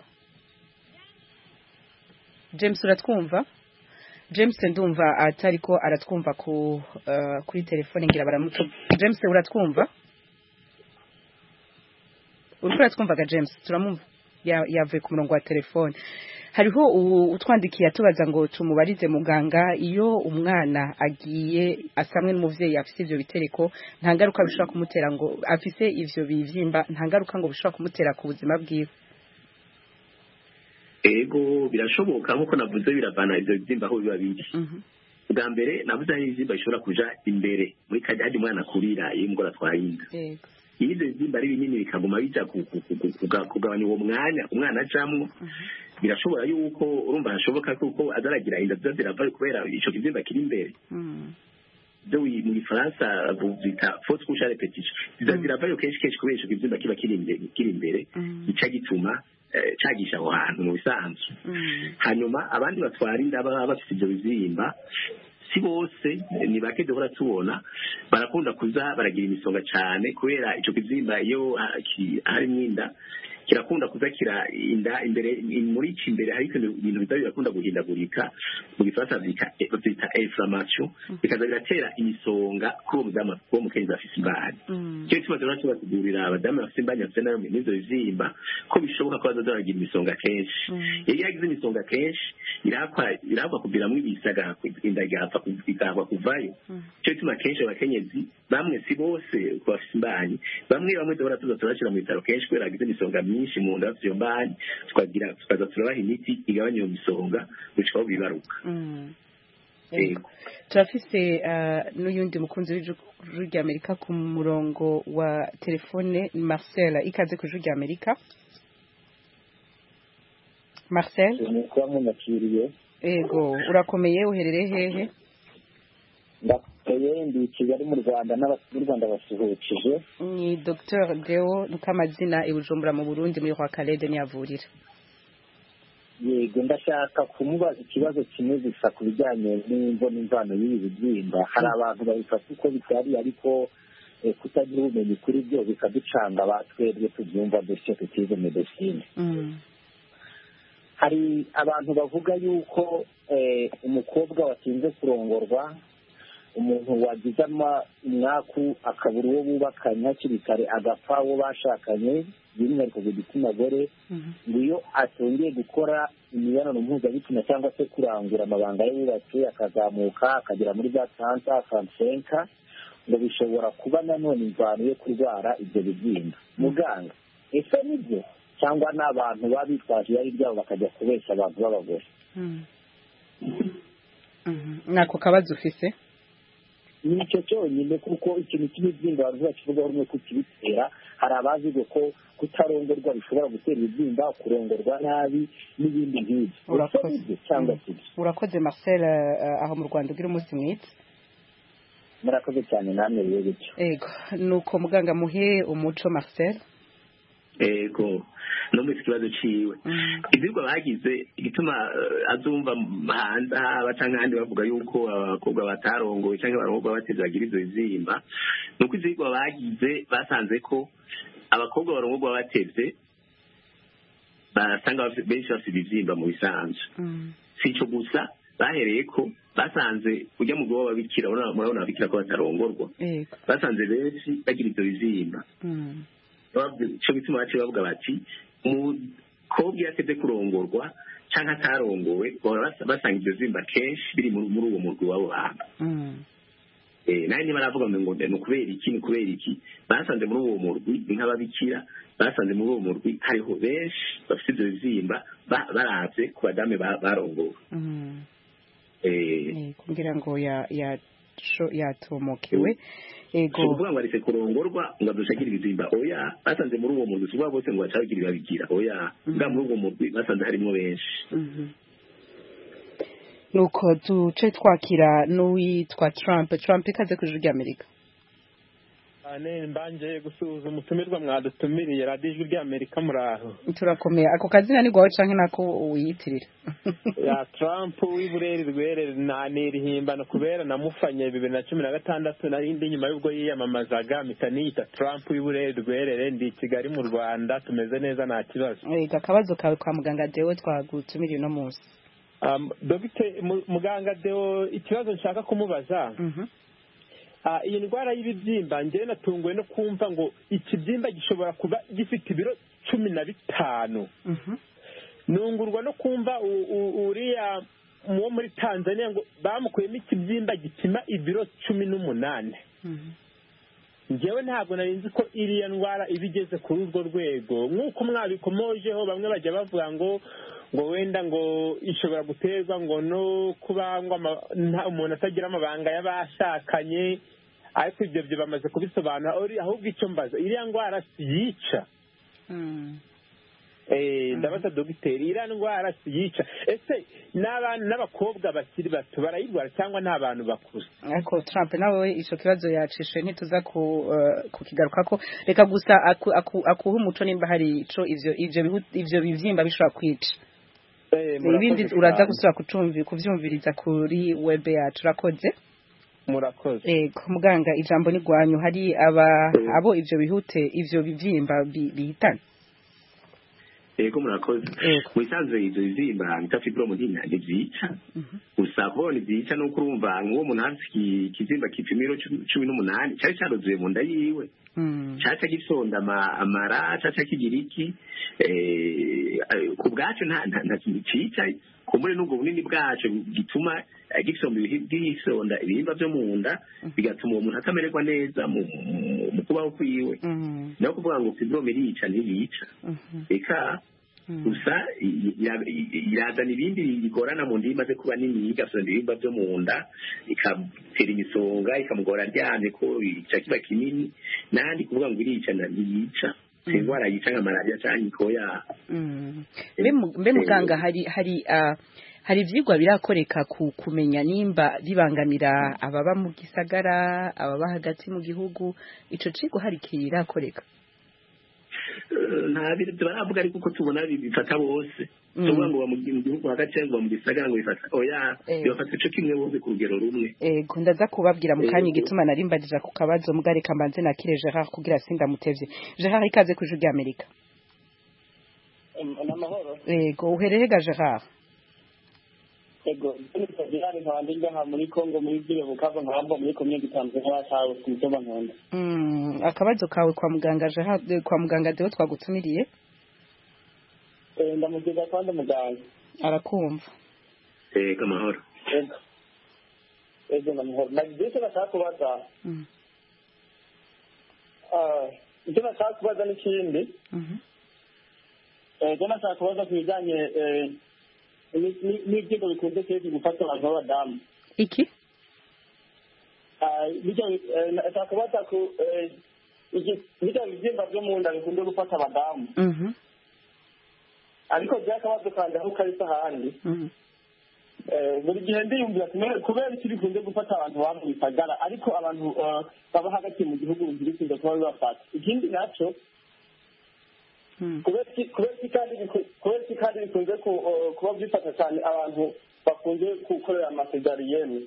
James uratwumva? James ndumva atariko aratwumva kuri telefone ngira baramuto. James uratwumva? Uriko uratwumvaga James turamumva yavuye ku murongo wa telefone. Hariho utwandikiye atubaza ngo tumubarize muganga iyo umwana agiye asamwe n'umuvyeyi afise ivyo bitereko nta ngaruka bishobora kumutera ngo afise ivyo bivyimba nta ngaruka ngo bishobora kumutera ku buzima bwiwe. Ego birashoboka nkuko navuze biravana ivyo bivyimba aho biba biri ubwa mbere navuze aho ibibyimba bishobora kuja imbere muri kajya umwana akurira iyo umugore atwaye inda iyo ibyo bibyimba ari binini bikaguma bija kugabanya uwo mwanya umwana ajamwo birashobora yuko urumva hashoboka kuko azaragira inda ziza ziravayo kubera ico kibyimba kiri imbere byo mu gifaransa bita fausse couche à répétition ziza ziravayo kenshi kubera ico kibyimba kiba kiri imbere gica gituma cagisha aho hantu mu bisanzwe hanyuma abandi batwara inda baba bafite ibyo bibyimba si bose ni bake duhora tubona barakunda kuza baragira imisonga cyane kubera icyo kibyimba iyo harimo inda kirakunda kuza kira inda imbere muri iki imbere hari ibintu birakunda guhindagurika mu gifaransa byita inflammation bikaza biratera imisonga kuri uwo mudamu kuwo mukenzi afise imbani cyo kibazo rero kibasigurira abadamu bafite imbani bafite n'ibyo bibyimba ko bishoboka ko bazaza baragira imisonga kenshi iyo yagize imisonga kenshi irahakwa kuviramwo ibisaga inda igahakwa kuvayo cyo gituma kenshi abakenyezi bamwe si bose ku bafite imbanyi bamwe duhora tuza turashyira mu bitaro kenshi kubera bagize imisonga myinshi mu nda bafite iyo mbanyi tukaza turabaha imiti igabanya iyo misonga gushikaho bibaruka turafise n'uyundi mukunzi w'ijuru ry'Amerika ku murongo wa telefone Marcel ikaze ku ijuru ry'Amerika Marcel ego urakomeye uherereye hehe ndakomeye ndi Kigali mu Rwanda n'abasuru Rwanda basuhukije ni Dr Deo Nukamazina i Bujumbura mu Burundi muri kwa Kalede nyavurira yego ndashaka kumubaza ikibazo kimwe gusa ku bijyanye n'imvo n'imvano y'ibi bibyimba hari abantu babifata uko bitari ariko kutagira ubumenyi kuri byo bikaducanga batwebwe tubyumva dutyo tutize medecine hari abantu bavuga yuko umukobwa watinze kurongorwa umuntu wagize umwaku akabura uwo bubakanye hakiri kare agapfa uwo bashakanye by'umwihariko ku gitsina gore ngo iyo atongeye gukora imibonano mpuzabitsina cyangwa se kurangura amabanga yubatse akazamuka akagera muri za 35 ngo bishobora kuba nanone imvano yo kurwara ibyo bibyimba muganga ese nibyo cyangwa n'abantu babitwaje yari ryabo bakajya kubesha abantu b'abagore nako kabazo ufise nicyo cyonyine kuko ikintu cy'ibibyimba abantu bakivugaho rumwe kukibitera hari abazi ko kutarongorwa bishobora gutera ibibyimba kurongorwa nabi n'ibindi nk'ibyo urakoze Marcel aho mu Rwanda ugira umunsi mwiza murakoze cyane namwe rero bityo ego nuko muganga muhe umuco Marcel ego no mu kibazo ciwe ibyigwa bagize igituma azumva hanze abacanga handi bavuga yuko abakobwa batarongoye cyangwa abakobwa bateze bagira ivyo bibyimba nuko ivyigwa bagize basanze ko abakobwa barongorwa bateze basanga benshi bafite ibibyimba mu bisanzwe si ico gusa bahereye ko basanze ujya mu gwa babikira murabona babikira ko batarongorwa basanze benshi bagira ivyo bibyimba cyo bituma bace bavuga bati umukobwa yateze kurongorwa cyangwa atarongowe basanga ibyo bibyimba kenshi biri muri uwo murwi w'abo bantu nawe niba aravuga ngo ni ukubera iki basanze muri uwo murwi ni nk'ababikira basanze muri uwo murwi hariho benshi bafite ibyo bibyimba baravye ku badame barongowe kugira ngo yatomokewe ego kuvuga ngo aretse kurongorwa ngo adushakire ibibyimba oya basanze muri uwo murwi suba bose ngo bacabigira babigira oya nga muri uwo murwi basanze harimo benshi nuko duce twakira n'uwitwa Trump ikaze ku ijuru ry'Amerika mbanje gusuhuza umutumirwa mwadutumiriye radiyo ijwi ry'Amerika muraho turakomeye ako kazina ni gwawe canke nako wiyitirira ya Trump w'ibureri rwerere nirihimbano kubera namufanye 2016 narindi nyuma y'ubwo yiyamamazaga mpita niyita Trump w'ibureri rwerere ndi Kigali mu Rwanda tumeze neza nta kibazo akabazo kawe kwa muganga Deo twagutumiriye no munsi muganga Deo ikibazo nshaka kumubaza iyi ndwara y'ibibyimba njyewe natunguwe no kumva ngo ikibyimba gishobora kuba gifite ibiro 15 nungurwa no kumva uriya wo muri Tanzania ngo bamukuyemo ikibyimba gipima ibiro 18 njyewe ntabwo narinzi ko iriya ndwara ibigeze kuri urwo rwego nk'uko mwabikomojeho bamwe bajya bavuga ngo ngo wenda ngo ishobora guterwa ngo no kuba ngo umuntu atagira amabanga y'abashakanye, ariko ibyo byo bamaze kubisobanura. Ahubwo icyo mbaza, iriya ndwara siyica? Ndabaza dogiteri, iriya ndwara siyica? Ese n'abana n'abakobwa bakiri bato barayirwara cyangwa ni abantu bakuze? Ariko Trump nawe icyo kibazo yacishe ntituza kukigaruka ko, reka gusa akuha umuco nimba hari ico ivyo bivyimba bishobora kwica. Ibindi uraza gusubira kuvyumviriza kuri web yacu. Urakoze. Murakoze. Muganga, ijambo ni gwanyu. Hari abo ivyo bivyimba bihitana? Murakoze. Musanzwe ivyo bivyimba bita fibrome ntibyica. Gusa bo ntibyica no kurumva ngo umuntu afite ikizimba kipimiro 18 cyari cyarozuye mu nda yiwe. Cyaca gisonda amara, cyaca kigiriki, ku bwacu nta kintu cica, kumure n'ubwo bunini bwacu gituma gisonda ibihimba byo mu nda, bigatuma uwo muntu atamererwa neza mu kubaho kwiwe. Naho kuvuga ngo fibrome irica ntiyica, reka gusa irazana ibindi bigorana mu nda imaze kuba nini, igasonda ibihimba byo mu nda, ikamutera imisonga, ikamugora aryamye ko ica kiba kinini, n'ahandi kuvuga ngo irica ntiyica. Indwara yica nka malaria cyangwa ikoya. Mbe muganga, hari ivyigwa birakoreka kumenya nimba bibangamira ababa mu gisagara, ababa hagati mu gihugu? Ico cigo hari kirakoreka? Nta bintu baravuga, ariko uko tubona bifata bose. Tuvuga ngo mu gihugu hagati cyangwa mu gisagara ngo bifata oya, bifata ico kimwe bose ku rugero rumwe. Ndaza kubabwira mu kanya igituma nari mbajija ku kabazo, mugareka mbanze nakire Gerard kugira sinda mutevye. Gerard, ikaze ku Ijwi ry'Amerika. Namahoro. Uhereye ga Gerard? Gerard nkabandinga ha muri Kongo, muri Bwire Bukavu, nkabamba muri komine Gitanzania cyawe ku Mutumba Nkunda. Akabazo kawe kwa muganga Gerard, kwa muganga Deo twagutumiriye? Ndamugiza kandi muganga arakumva. Amahoro. Namahoro. Nagize nashaka kubaza. Icyo nashaka kubaza n'ikindi. Nashaka kubaza ku bijyanye n'ibyimba bikunze kenshi gufata abantu b'abadamu. Iki? Nashaka kubaza ku ibyimba byo mu nda bikunze gufata abadamu. Ariko byakabazo kandi aho karisa ahandi. Buri gihe ndiyumvira kubera iki bikunze gufata abantu baba mu bisagara, ariko abantu baba hagati mu gihugu bikunze kuba bibafata. Ikindi nacyo kubera iki kandi bikunze kuba byifata cyane abantu bakunze gukorera amasezariyeni.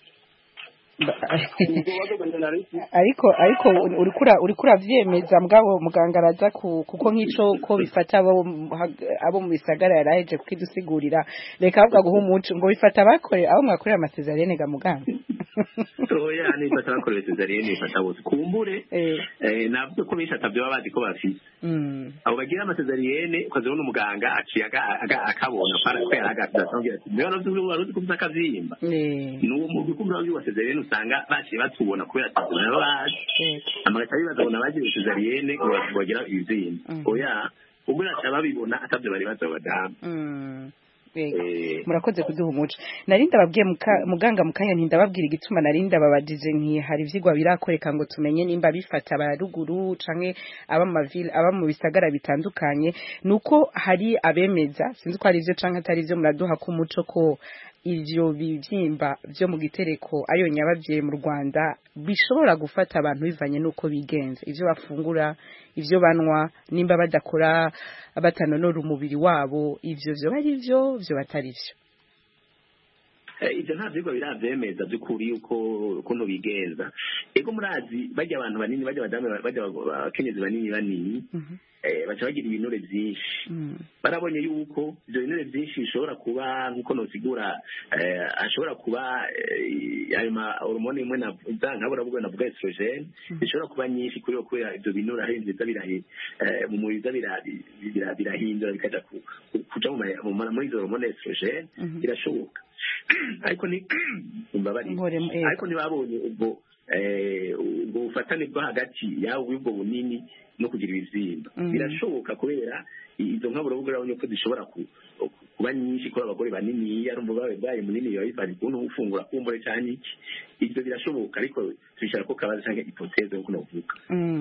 ariko uriko uravyemeza mugabo muganga araza kuko nk'ico ko bifata abo mu bisagara yaraheje kukidusigurira. Reka avuga guha umuco ngo bifata abo mwakorera amasezariyene ga muganga. Oya, ni bifata bakorera amasezariyene, bifata bose kumbure. Navuze ko bishata byo babazi ko bafite. Abo bagira amasezariyene ukazibona umuganga aciye akabona para ko yaragatangira. Niyo navuze ko bifata kavyimba. N'uwo mu bikumva by'amasezariyene usanga baciye batubona kubera tubona baje amagata bizabona bagiye cesarienne bagira ibizinda. Oya, ubwo nacha babibona atabyo bari bazabadamu. Murakoze kuduha umuco. Narinda babwiye muganga mukanya ntindababwira igituma narinda babajije nti hari ivyigwa birakoreka ngo tumenye nimba bifata abaruguru canke aba mu bisagara bitandukanye. Nuko hari abemeza, sinzi ko ari ivyo canke atari ivyo, muraduha ku muco ko ivyo bivyimba vyo mu gitereko ayo nyabavye mu Rwanda bishobora gufata abantu bivanye nuko bigenza, ivyo bafungura, ivyo banwa, nimba badakora batanonora umubiri wabo, ivyo vyo bari vyo batari vyo. Ivyo nta vyigwa biravyemeza by'ukuri ukuntu bigenza. Ego murazi bajya abantu banini, bajya abadamu, bajya abakenyezi banini baca bagira ibinure vyinshi. Barabonye yuko ivyo binure vyinshi bishobora kuba nkuko nosigura, ashobora kuba ayo ma hormone imwe navuga estrogen bishobora kuba nyinshi kuri kubera ivyo binure aho nziza mu mubiri birahindura bikaja kuja muri izo hormone estrogen. Birashoboka, ariko ntibabonye ubwo bufatane bwo hagati yawe ubwo bunini no kugira ibivyimba. Birashoboka kubera izo nkaburabuga urabonye ko zishobora kuba nyinshi kuri abagore banini arumva babaye munini biba bivana ukuntu ufungura kumbure cyane iki ibyo birashoboka ariko tubishaka ko kabaza cyangwa ipoteze nk'uko navuga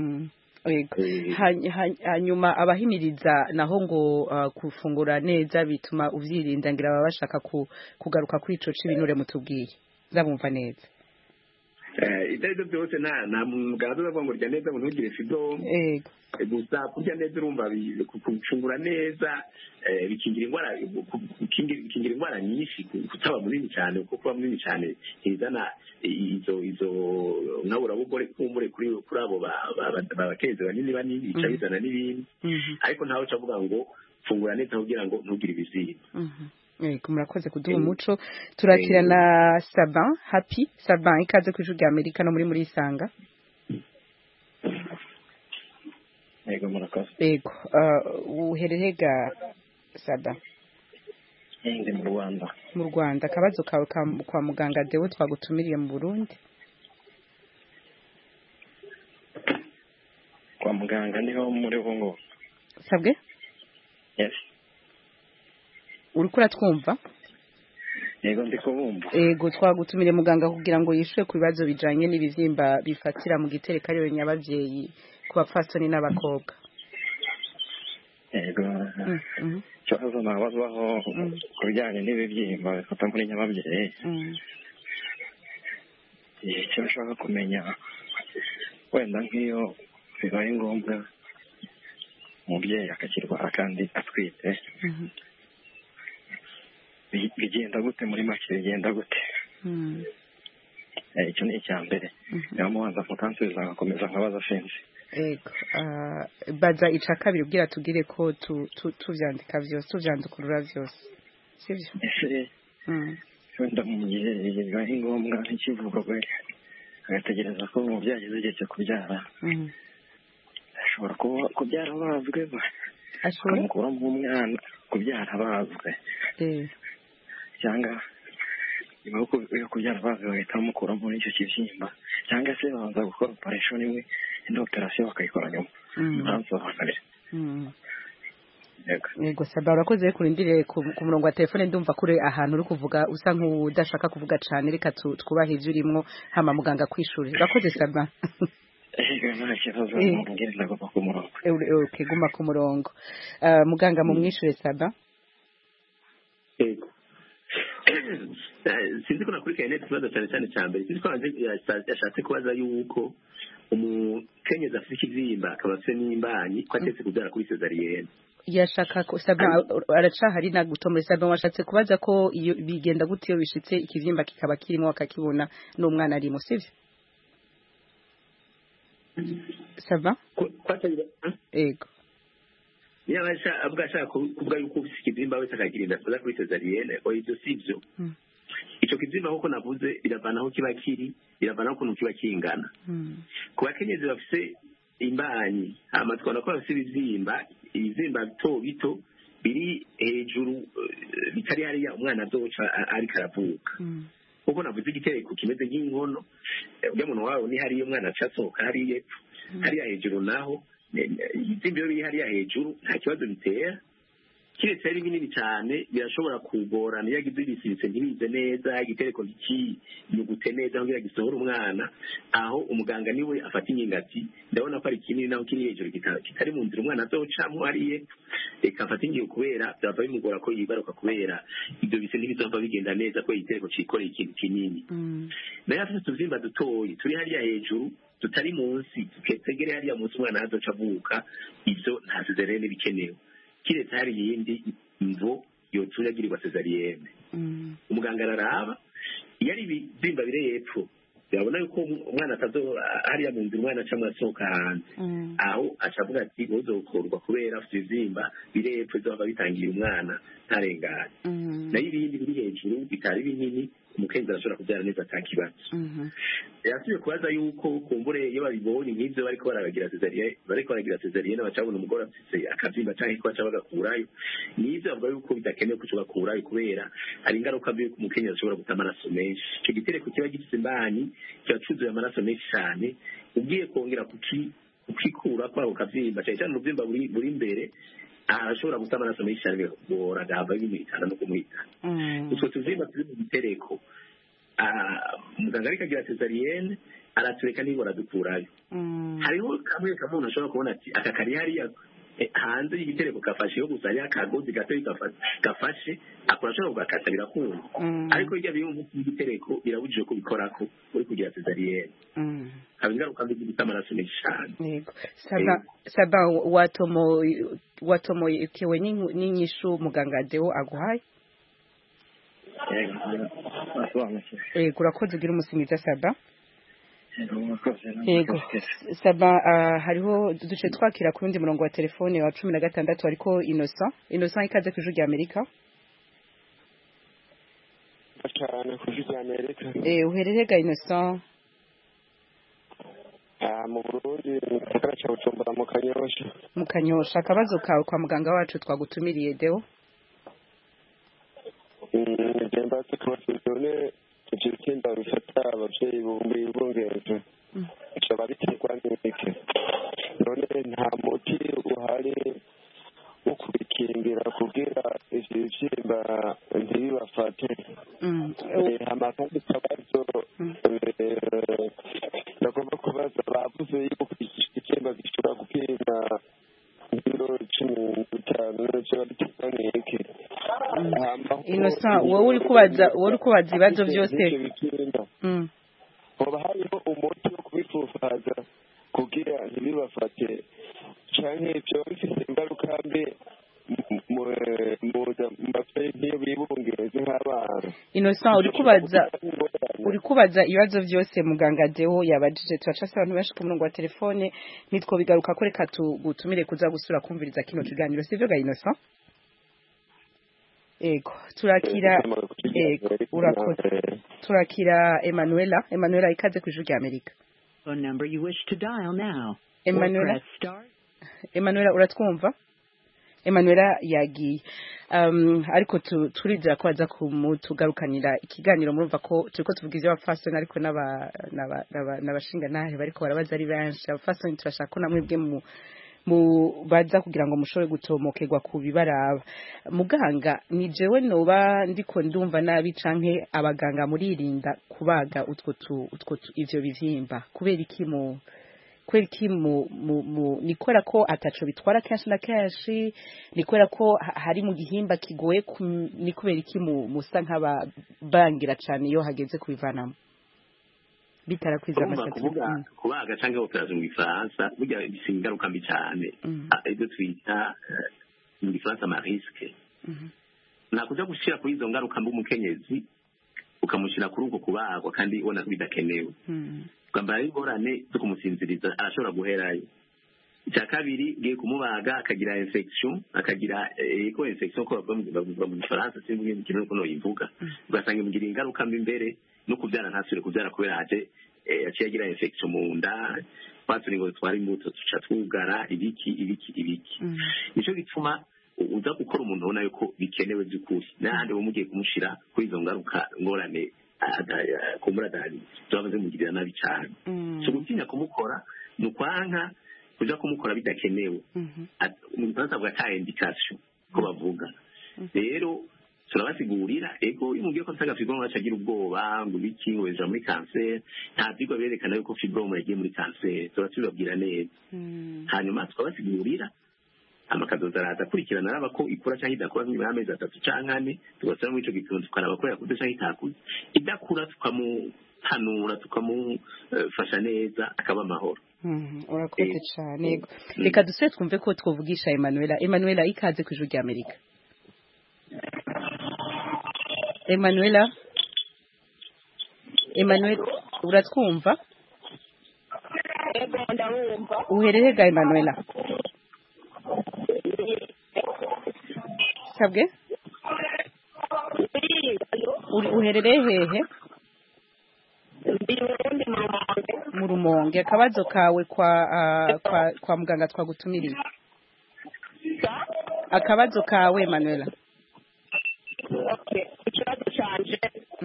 hanyuma abahimiriza naho ngo gufungura neza bituma uvyirinda ngira baba bashaka kugaruka kuri ico c'ibinure mutubwiye zabumva neza ibyo byose nta muganga uzavuga ngo rya neza ngo ntugire fido gusa kurya neza urumva gucungura neza bikingira indwara nyinshi kutaba munini cyane kuko kuba munini cyane izana izo nkaburabugore kumbure kuri abo bakenzi banini bica bizana n'ibindi ariko ntawe ucavuga ngo fungura neza kugira ngo ntugire ibizinga murakoze kuduha umuco turakira na Saban ikaze ku ijwi rya Amerika no muri Isanga. Yego murakoze. Yego uherereye ga Saban? Ndi mu Rwanda. Mu Rwanda akabazo kawe kwa muganga Deo twagutumiriye mu Burundi. Kwa muganga niho muri ngo. Sabwe? Yes. Uriko uratwumva? Yego ndi kubumva. Yego twagutumire muganga kugira ngo yishure ku bibazo bijanye n'ibivyimba bifatira mu gitereka rero nyabavyeyi ku bapfasoni n'abakobwa. Yego. Cyazo nabazaho kubijyanye n'ibivyimba bifata muri nyabavyeyi. Icyo nshaka kumenya wenda nk'iyo bibaye ngombwa umubyeyi akakirwara kandi atwite. Bigenda gute muri make bigenda gute icyo ni icya mbere niyo mubanza mukansubiza agakomeza nkabaza fensi yego baza ica kabiri ubwira tubwire ko tuvyandika vyose tuvyandukurura vyose sivyo ese wenda mu gihe bibaye ngombwa nk'ikivugwa agategereza ko umubyeyi yageze kubyara ashobora kubyara bazwe akamukuramo umwana kubyara bazwe cyangwa nyuma yo kubyara bazi bahita bamukuramo muri icyo kibyimba cyangwa se babanza gukora operation imwe indi operation bakayikora nyuma baransobanurira yego Saba urakoze kurindire ku murongo wa telefone ndumva kure ahantu uri kuvuga usa nk'udashaka kuvuga cyane reka twubahe ibyo urimo hama muganga kwishuri urakoze Saba guma ku murongo muganga mumwishure Saba yego sinzi ko nakurikiranye neza ikibazo cyane cya mbere sinzi ko yashatse kubaza yuko umukenyezi afite ikibyimba akaba afite n'imbanyi ko atetse kubyara kuri sezariyene yashaka ko Saba aracahari nagutomera Saba washatse kubaza ko iyo bigenda gute iyo bishitse ikivyimba kikaba kirimo akakibona n'umwana arimo sivyo Saba ego yaba ashaka kuvuga yuko ufite ikibyimba wese akakirinda kuza kuri sezariyene oya ibyo sivyo icyo kibyimba nk'uko navuze biravana aho kiba kiri biravana n'ukuntu kiba kingana ku bakenyezi bafite imbanyi hama tukabona ko bafite ibibyimba bito bito biri hejuru bitari hariya umwana azoca ariko aravuka kuko navuze igitereko kimeze nk'inkono ujya muntu wawe ni hariya umwana aca asohoka hariya epfo hariya hejuru naho ibibyimba iyo biri hariya hejuru nta kibazo bitera kiretse ari binini cyane birashobora kugorana iyo agize ibisiritse ntibize neza igitereko ntikiyugute neza kugira gisohora umwana aho umuganga niwe afata ingingati ndabona ko ari kinini naho kiri hejuru kitari mu nzira umwana azocamo hariye reka afata ingingo kubera byava bimugora ko yibaruka kubera ibyo bise ntibizova bigenda neza ko igitereko cikoreye ikintu kinini nayo afite utuvyimba dutoyi turi hariya hejuru tutari munsi tuketegere hariya munsi umwana azoca avuka ibyo nta sezariyene bikenewe kiretse hari iyindi mvo yotumye agirirwa sezariyene umuganga araraba iyo ari ibibyimba biri hepfo yabona yuko umwana hariya mu nzira umwana acamo asohoka hanze aho acavuga ati uzokorwa kubera afite ibibyimba biri hepfo bizaba bitangira umwana ntarengane nayo ibindi biri hejuru bitari binini umukenzi arashobora kubyara neza atakibazo yasubiye kubaza yuko kumbure iyo babibonye nk'ibyo bariko baragira sezariyene bacabona umugore afite akabyimba canke ko baca bagakurayo n'ivyo bavuga yuko bidakenewe kuco bakurayo kubera hari ingaruka mbi yuko umukenyezi ashobora guta amaraso menshi ico gitereko kiba gifise imbanyi kiba cuzuye amaraso menshi cane ugiye kongera kukikura kwako kavyimba cane cane uruvyimba buri imbere arashobora guta amaraso menshi cyane bigora agahava bimwitana no kumwitana utwo tubyimba turi mu gitereko muganga ariko agira cesarienne aratureka nibora dukurayo hariho kamwe umuntu ashobora kubona ati aka kari hariya hanze y'igitereko kafasheho gusa ya kagozi gato gafashe akora ashobora kugakata birakunda ariko hirya biri mu gitereko birabujije ko bikorako uri kugira cesarienne haba ingaruka mbi z'uguta amaraso menshi cyane yego saba watomokewe n'inyishu muganga Deo aguhaye yego urakoze ugira umunsi mwiza Saba yego Saba hariho duce twakira ku wundi murongo wa telefone wa 16 ariko Innocent ikaze ku ijwi rya Amerika cyane ku ijwi rya Amerika uherereye ga Innocent mu Burundi mu gisagara cya Bujumbura mu Kanyosha akabazo kawe kwa muganga wacu twagutumiriye Deo Ndemba tukabasuzone icyenda bifata ababyeyi b'ubungereje cyaba biterwa n'iki none nta muti uhari wo kubikingira kugira ivyo bivyimba ntibibafate amakandi kabazo nagomba kubaza bavuze yuko ikibyimba gishobora gupima ibiro 15 cyaba biterwa n'iki Innocent wowe uri kubaza ibibazo byose hoba hariho umuti wo kubifufaza kugira ntibibafate canke ivyo bifise ingaruka mbi mu bavyeyi nk'iyo bibungereze nk'abana Innocent uri kubaza ibibazo byose muganga Deo yabajije turacasa abantu benshi ku murongo wa telefone nitwo bigaruka ko reka tugutumire kuza gusura kumviriza kino kiganiro sivyo ga Innocent ego turakira turakira Emanuela ikaze ku ijwi rya Amerika phone number you wish to dial now Emanuela uratwumva Emanuela yagiye ariko turidira ko baza kumutugarukanira ikiganiro murumva ko turiko tuvuga ivy'abafasoni ariko n'abashinga nahe bariko barabaza ari benshi abafasoni turashaka ko namwebwe baza kugira ngo mushobore gutomokerwa ku bibaraba muganga ni jewe noba ndiko ndumva nabi canke abaganga muririnda kubaga utwo ivyo bivyimba kubera iki nikora ko ataco bitwara kenshi na kenshi nikora ko hari mu gihimba kigoye ni kubera iki musa nk'ababangira cane iyo hageze kubivanamo bitarakwiza amashatsi kubaga canke operation mu Gifaransa burya bifise ingaruka mbi cyane ibyo twita mu Gifaransa ma risque nakuja gushira kuri izo ngaruka mbi umukenyezi ukamushira kuri uko kubagwa kandi ubona ko bidakenewe kwambara ingorane zo kumusinziriza arashobora guherayo icya kabiri ngiye kumubaga akagira infection akagira infection ko bavuga mu Gifaransa sinzi ikintu ko no yivuga ugasanga imugira ingaruka mbi mbere no kubyara ntasubire kubyara kubera aje yaciye agira infection mu nda baturi ngo twari imbuto tuca twugara ibiki nico gituma uza gukora umuntu ubona yuko bikenewe by'ukuri n'ahandi mugiye kumushira kuri izo ngaruka ngorane kumuradari tubaze mugirira nabi cyane so gutinya kumukora ni ukwanka kuja kumukora bidakenewe mu Gifaransa bwa ta indication ko bavuga rero turabasigurira ego imubwiye ko nsanga fibrome acagira ubwoba ngo biki ngo ejo muri cancer nta byigwa berekana yuko fibrome yagiye muri cancer turababwira neza hanyuma tukabasigurira amakadoza araza kurikirana araba ko ikura cyangwa idakura nyuma y'amezi 3 cyangwa 4 tugasaba muri ico gitondo tukaraba ko yakuze cyangwa itakuze idakura tukamuhanura tukamufasha neza akaba amahoro urakoze cyane reka duse twumve ko twovugisha Emanuela ikaze ku ijwi rya Amerika Emanuela uratwumva yego ndawumva uherereye ga Emanuela sabwe uherereye hehe mu Rumonge akabazo kawe kwa muganga twagutumiriye akabazo kawe Emanuela ikibazo canje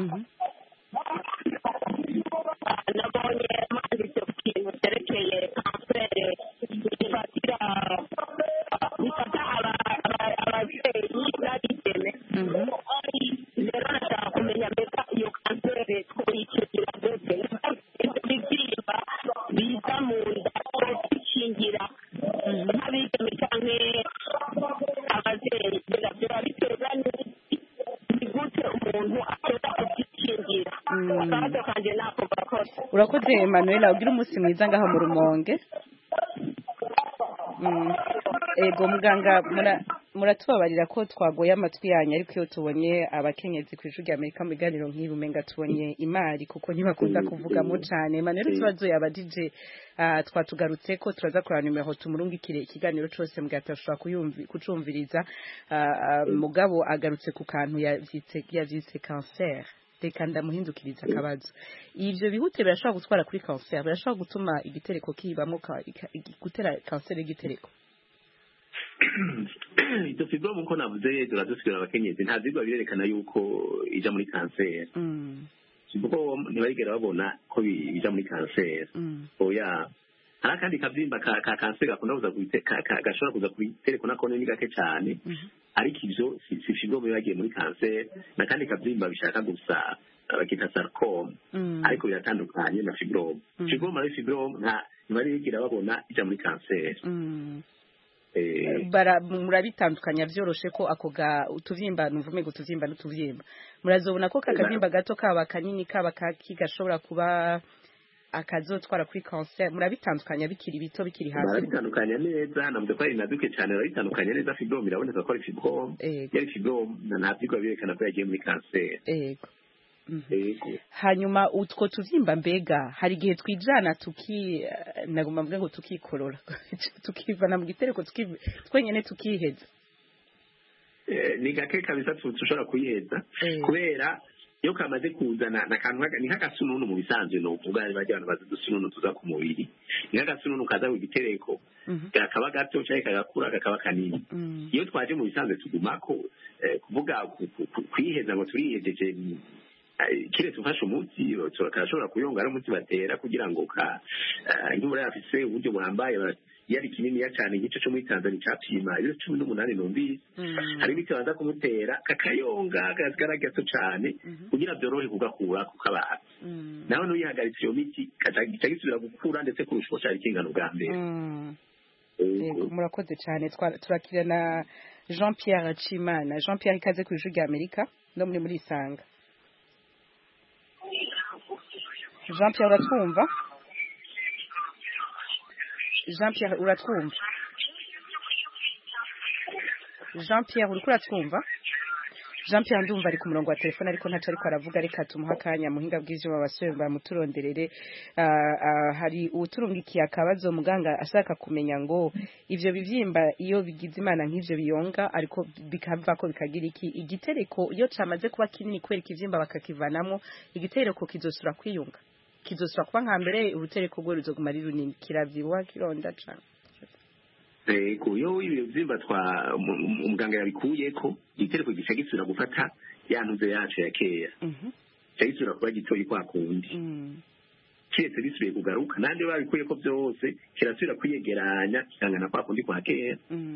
nabonye manditse ku kintu cyerekeye kanseri bifata umuntu akunda kubyikingira akabazo kanje nako gakoze urakoze Emanuela ugira umunsi mwiza ngaha mu Rumonge. Ego muganga muratubabarira ko twagoye amatwi yanyu ariko iyo tubonye abakenyezi ku ijwi ry'Amerika mu biganiro nk'ibi umenga tubonye imari kuko ntibakunda kuvugamo cyane. Emanuela ikibazo yabadije twatugarutse ko turaza kurana nimero tumurungikire ikiganiro cyose mugatashobora kucumviriza mugabo agarutse ku kantu yavyise cancer. Reka ndamuhindukiriza akabazo. Ivyo bihute birashobora gutwara kuri cancer, birashobora gutuma igitereko kibamwo gutera cancer y'igitereko. Ivyo fibrome uko navuze turadusubira abakenyezi nta vyigwa birerekana yuko ija muri cancer. Kuko ntibarigera babona ko bija muri cancer. Oya hari akandi kavyimba ka cancer gakunda kuza gashobora kuza kubitereko nako ni gake cyane. Ariko ivyo si fibrome yagiye muri cancer na kandi kavyimba bishaka gusa bakita sarcoma ariko biratandukanye na fibrome. Fibrome ari fibrome ntibarigera babona ija muri cancer. Murabitandukanya vyoroshe ko ako utuvyimba nuvume ngo tuvyimba n'utuvyimba murazobona ko kakavyimba gato kaba kanini kaba kigashobora kuba akazotwara kuri cancer murabitandukanya bikiri bito bikiri hasi murabitandukanya neza navuze ko ari naduke cyane barabitandukanya neza fibrome iraboneka ko ari fibrome yari fibrome nta vyigwa birekana ko yagiye muri cancer. Hanyuma utwo tuvyimba mbega hari igihe twijana nagomba mvuge ngo tukikorora tukivana mu gitereko twenyene tukiheza. Ni gake kabisa tushobora kuyiheza kubera iyo kamaze kuzana ni nk'agasununu mu bisanzwe no kuvuga bajya abantu bazi dusununu tuza ku mubiri ni nk'agasununu kaza ku gitereko kakaba gato cyangwa kagakura kakaba kanini. Iyo twaje mu bisanzwe tugumako kuvuga kwiheza ngo turihejeje kire tufasha umuti turashobora kuyonga ari umuti batera kugira ngo nk'ubura yafise uburyo buhambaye yari kinini ya cyane igice cyo muri Tanzania cyapima 18 numbi hari biti baza kumutera kakayonga gasigara gato cyane kugira byorohe kugakura kukabara naho n'uyihagaritse iyo miti kagisubira gukura ndetse kurusha cyari kingano bwa mbere. Murakoze cyane turakira na Jean Pierre Chimana. Jean Pierre ikaze ku ijwi ry'Amerika no muri Isanga. Jean Pierre uratwumva? Jean Pierre uratwumva? Jean Pierre uriko uratwumva? Jean Pierre ndumva ari ku murongo wa telefone ariko ntaco ariko aravuga reka tumuha akanya muhinga bw'ivyuma basore bamuturonderere. Hari uturungikiye akabazo muganga ashaka kumenya ngo ivyo bivyimba iyo bigize imana nk'ivyo biyonga ariko bikava ko bikagira iki igitereko iyo camaze kuba kinini kwereka ivyimba bakakivanamo igitereko kizosura kwiyunga kizosura kuba nka mbere urutereko rwo ruzoguma ari runini kiravyibuha kironda cane. Iyo ibyo byimba umuganga yabikuye ko igitereko gica gisubira gufata yantuze yacu ya kera gica gisubira kuba gitoyi kwa kundi kiretse bisubiye kugaruka nande babikuye ko byose kirasubira kwiyegeranya kikangana kwa kundi kwa kera.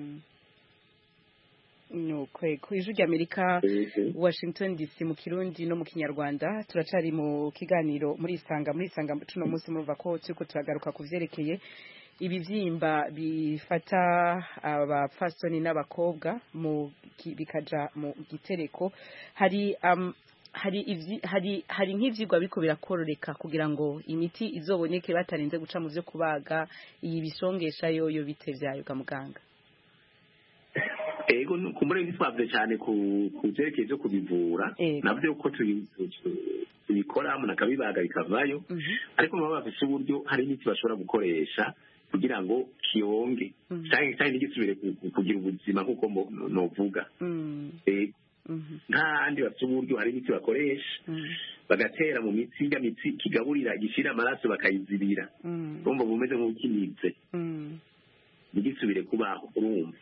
Ku ijwi ry'Amerika Washington DC mu Kirundi no mu Kinyarwanda turacari mu kiganiro muri Isanga tuno munsi murumva ko turiko turagaruka ku vyerekeye ibivyimba bifata abafasoni n'abakobwa bikaja mu gitereko hari nk'ivyigwa biko birakororeka kugira ngo imiti izoboneke batarinze guca mu vyo kubaga iyi bisongesha yoyo bitevyayo ga muganga. Ego kumure bitwavye cyane ku vyerekeye vyo kubivura navyo ko tubikora umuntu akabibaga bikavayo ariko baba bafise uburyo hari n'iki bashobora gukoresha kugira ngo kiyonge cyangwa n'igisubire kugira ubuzima nk'uko novuga. Nk'ahandi bafite uburyo hari n'iki bakoresha bagatera mu mitsi kigaburira gishira amaraso bakayizibira urumva bumeze nk'ukinitse n'igisubire kubaho urumva.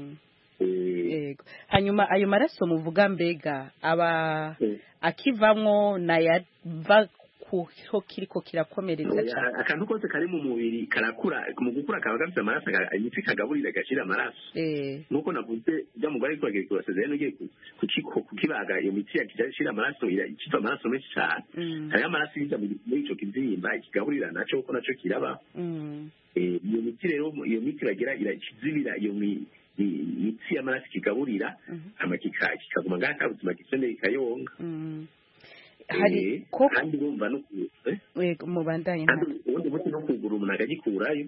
Hanyuma ayo maraso muvuga mbega aba akivamwo nayava kuho kiriko kirakomereza cyane akantu kose kari mu mubiri karakura mu gukura kaba gafite amaraso imitsi kagaburira gashira amaraso nuko navuze bya mugari ko agiye kubasezerano ugiye kukibaga iyo mitsi yakishira amaraso ikiva amaraso menshi cyane hari amaraso yiza muri ico kibyimba ikigaburira naco kuko naco kiraba iyo mitsi rero iyo mitsi bagira irakizibira imitsi y'amaraso kigaburira kikaguma ngaha kabuzima gisende kikayonga hari kandi urumva no mubandanye ubundi muti no kugura umuntu akagikurayo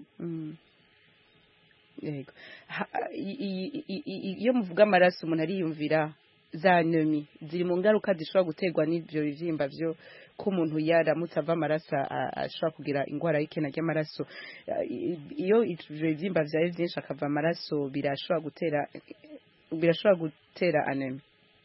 yego iyo muvuga amaraso umuntu ariyumvira za anemie ziri mu ngaruka zishobora guterwa n'ibyo bivyimba byo ko umuntu yaramutse ava amaraso ashobora kugira indwara y'ikena ry'amaraso iyo ibyo bivyimba vyawe vyinshi akava amaraso birashobora gutera anemie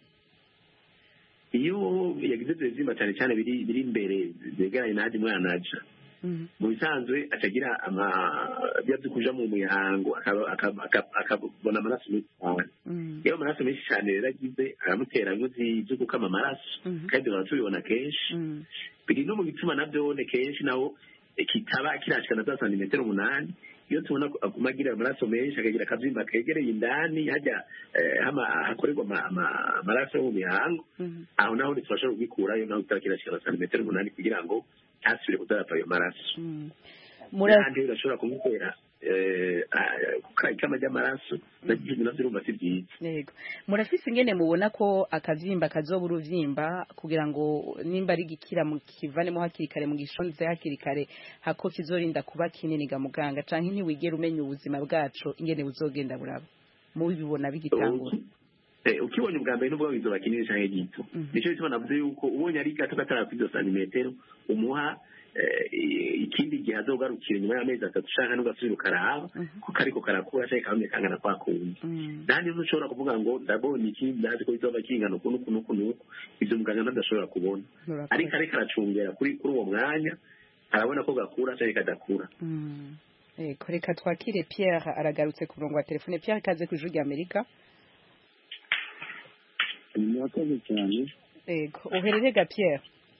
iyo yagize ibyo bivyimba cyane cyane biri imbere begeranye n'ahandi mwana aja mu bisanzwe atagira byo kuja mu mihango akabona amaraso menshi cyane iyo amaraso menshi cyane rero agize aramutera inkozi zo gukama amaraso kandi tukaba tubibona kenshi biri no mu bituma nabyo kenshi naho kitaba kirashikana za santimetero 8 iyo tubona aguma agira amaraso menshi akagira akavyimba kegereye indani hajya hakorerwa amaraso yo mu mihango aho naho ntitubashobora kugikurayo naho tutakirashikana santimetero 8 kugira ngo ntasubire kudapfa ayo maraso kandi birashobora kumutera ikama ry'amaraso navyo urumva si byiza yego murafise ingene mubona ko akavyimba kazoba uruvyimba kugira ngo nimba ari gikira mu kivanemo hakiri kare mu gishonze hakiri kare hako kizorinda kuba kinini ga muganga canke ntiwigera umenya ubuzima bwacu ingene buzogenda buraba mubibona bigitangura ukibonye ubwa mbere n'ubwo bizoba kinini canke gito nico bituma navuze yuko ubonye ari gato gatara kwizo santimetero umuha ikindi gihe azogarukira nyuma y'amezi 3 canke n'ugasubira ukaraba kuko ariko karakura canke kamwe kangana kwa kundi nandi ntushobora kuvuga ngo ndabonye iki ndazi ko bizoba kingana ukuntu ivyo muganga ndashobora kubona ariko aracungera kuri uwo mwanya arabona ko gakura canke kadakura reka twakire Pierre aragarutse ku murongo wa telefone. Pierre kaze ku ijwi ry'Amerika. Murakoze cyane. Yego uherereye ga Pierre?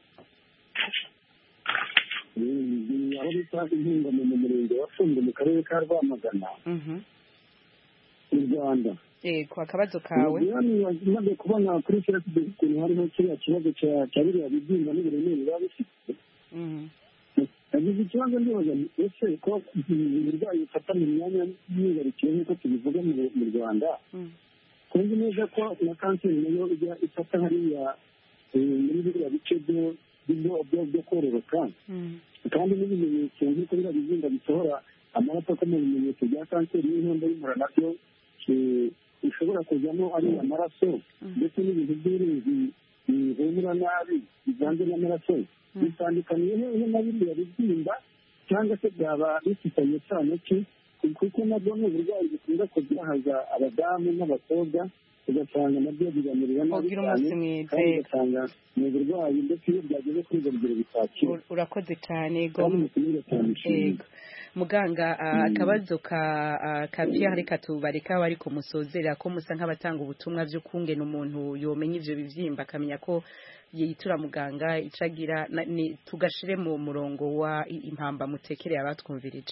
aho bita inkunga mu murenge wa Fundo mu karere ka Rwamagana mu Rwanda. Yego akabazo kawe. Maze kubona kuri Facebook ukuntu hariho kiriya kibazo cya biriya bibyimba n'uburemere biba bifite. Agize ikibazo ndibaza ese ko uburwayi bufata mu myanya myibarukiro nk'uko tubivuga mu Rwanda kundi neza ko na kanseri nayo ijya ifata hariya muri biriya bice byo kororoka kandi n'ibimenyetso nk'uko biriya bizinga bisohora amaraso ko mu bimenyetso bya kanseri y'inkondo y'umura nabyo bishobora kujyamo ari amaraso ndetse n'ibintu by'uruzi bihumura nabi bivanze n'amaraso bitandukaniye hehe na biriya bibyimba cyangwa se byaba bifitanye isano ki kuko nabwo ni uburwayi bukunda kubyahaza abadamu n'abakobwa ugasanga nabyo biganirira nabi cyane kandi ugasanga ni uburwayi ndetse iyo byageze kuri ibyo bigero bitakira. Urakoze cyane yego muganga akabazo ka Pierre reka tubareka bari kumusozera ko musa nk'abatanga ubutumwa byo kungena umuntu yomenya ivyo bivyimba akamenya ko yitura muganga icagira tugashire mu murongo wa impamba mutekereye abatwumvirije.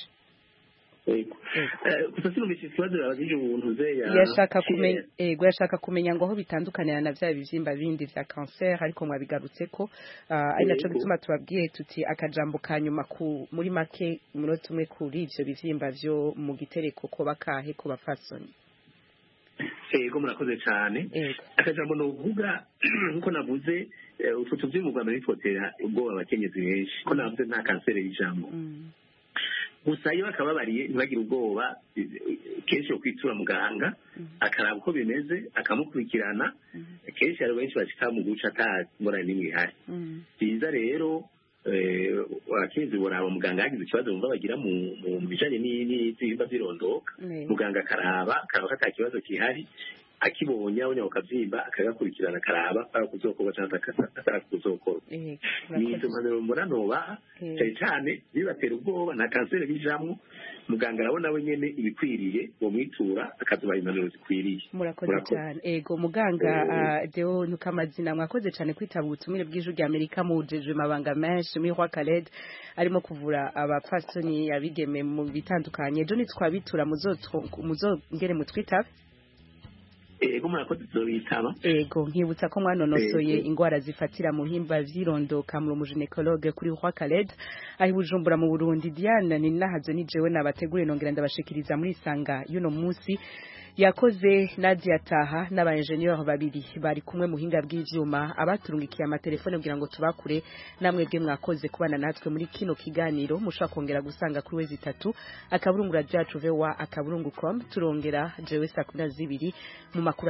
Gusa sinumvise ikibazo abagije ubuntu yashaka kumenya ngo aho bitandukanira na vya bivyimba bindi vya cancer ariko mwabigarutse ko ari naco gituma tubabwiye tuti akajambo kanyuma muri make munota umwe kuri ivyo bivyimba vyo mu gitereko ko bakahe ko bafasoni. Ego murakoze cyane akajambo no vuga nkuko navuze utwo tuvyimugwa muri fotera ubwo abakenyezi benshi ko navuze nta cancer y'ijambo gusa iyo akababariye ntibagire ubwoba kenshi yo kwitura muganga akaraba uko bimeze akamukurikirana kenshi hari benshi bashika mu guca atangorane n'imwe ihari byiza rero abakenzi boraba muganga yagize ikibazo bumva bagira mu bijanye n'izimba zirondoka muganga akaraba ko ata kibazo kihari akibonye abonye akavyimba akagakurikirana akaraba para kuzokorwa cyangwa atara kuzokorwa ni izo mpanuro muranoba cyane bibatera ubwoba na kanseri bijamwo muganga arabona we nyene ibikwiriye wo mwitura akazuba impanuro zikwiriye. Murakoze cyane ego muganga Deo Nukamazina mwakoze cyane kwitaba ubutumire bw'ijwi ry'Amerika mujeje mabanga menshi muri Roi Khaled arimo kuvura abapfasoni abigeme mu bitandukanye ejo nitwabitura muzongere mutwitabe. Ego murakoze tuzobitaba. Ego nkibutsa ko mwanonosoye ingwara zifatira mu himba vyirondoka mu muginekologe kuri Roi Khaled ahi Bujumbura mu Burundi. Diane ni nahazo ni jewe nabategure nongera ndabashikiriza muri sanga yuno munsi yakoze Nadia Taha n'aba engineer babiri bari kumwe mu hinga bw'ivyuma abaturungikiye amatelefone kugira ngo tubakure namwe bwe mwakoze kubana natwe muri kino kiganiro mushaka kongera gusanga kuri wezi 3 akaburungu radio yacu vewa akaburungu.com turongera jewe saa 12 mu makuru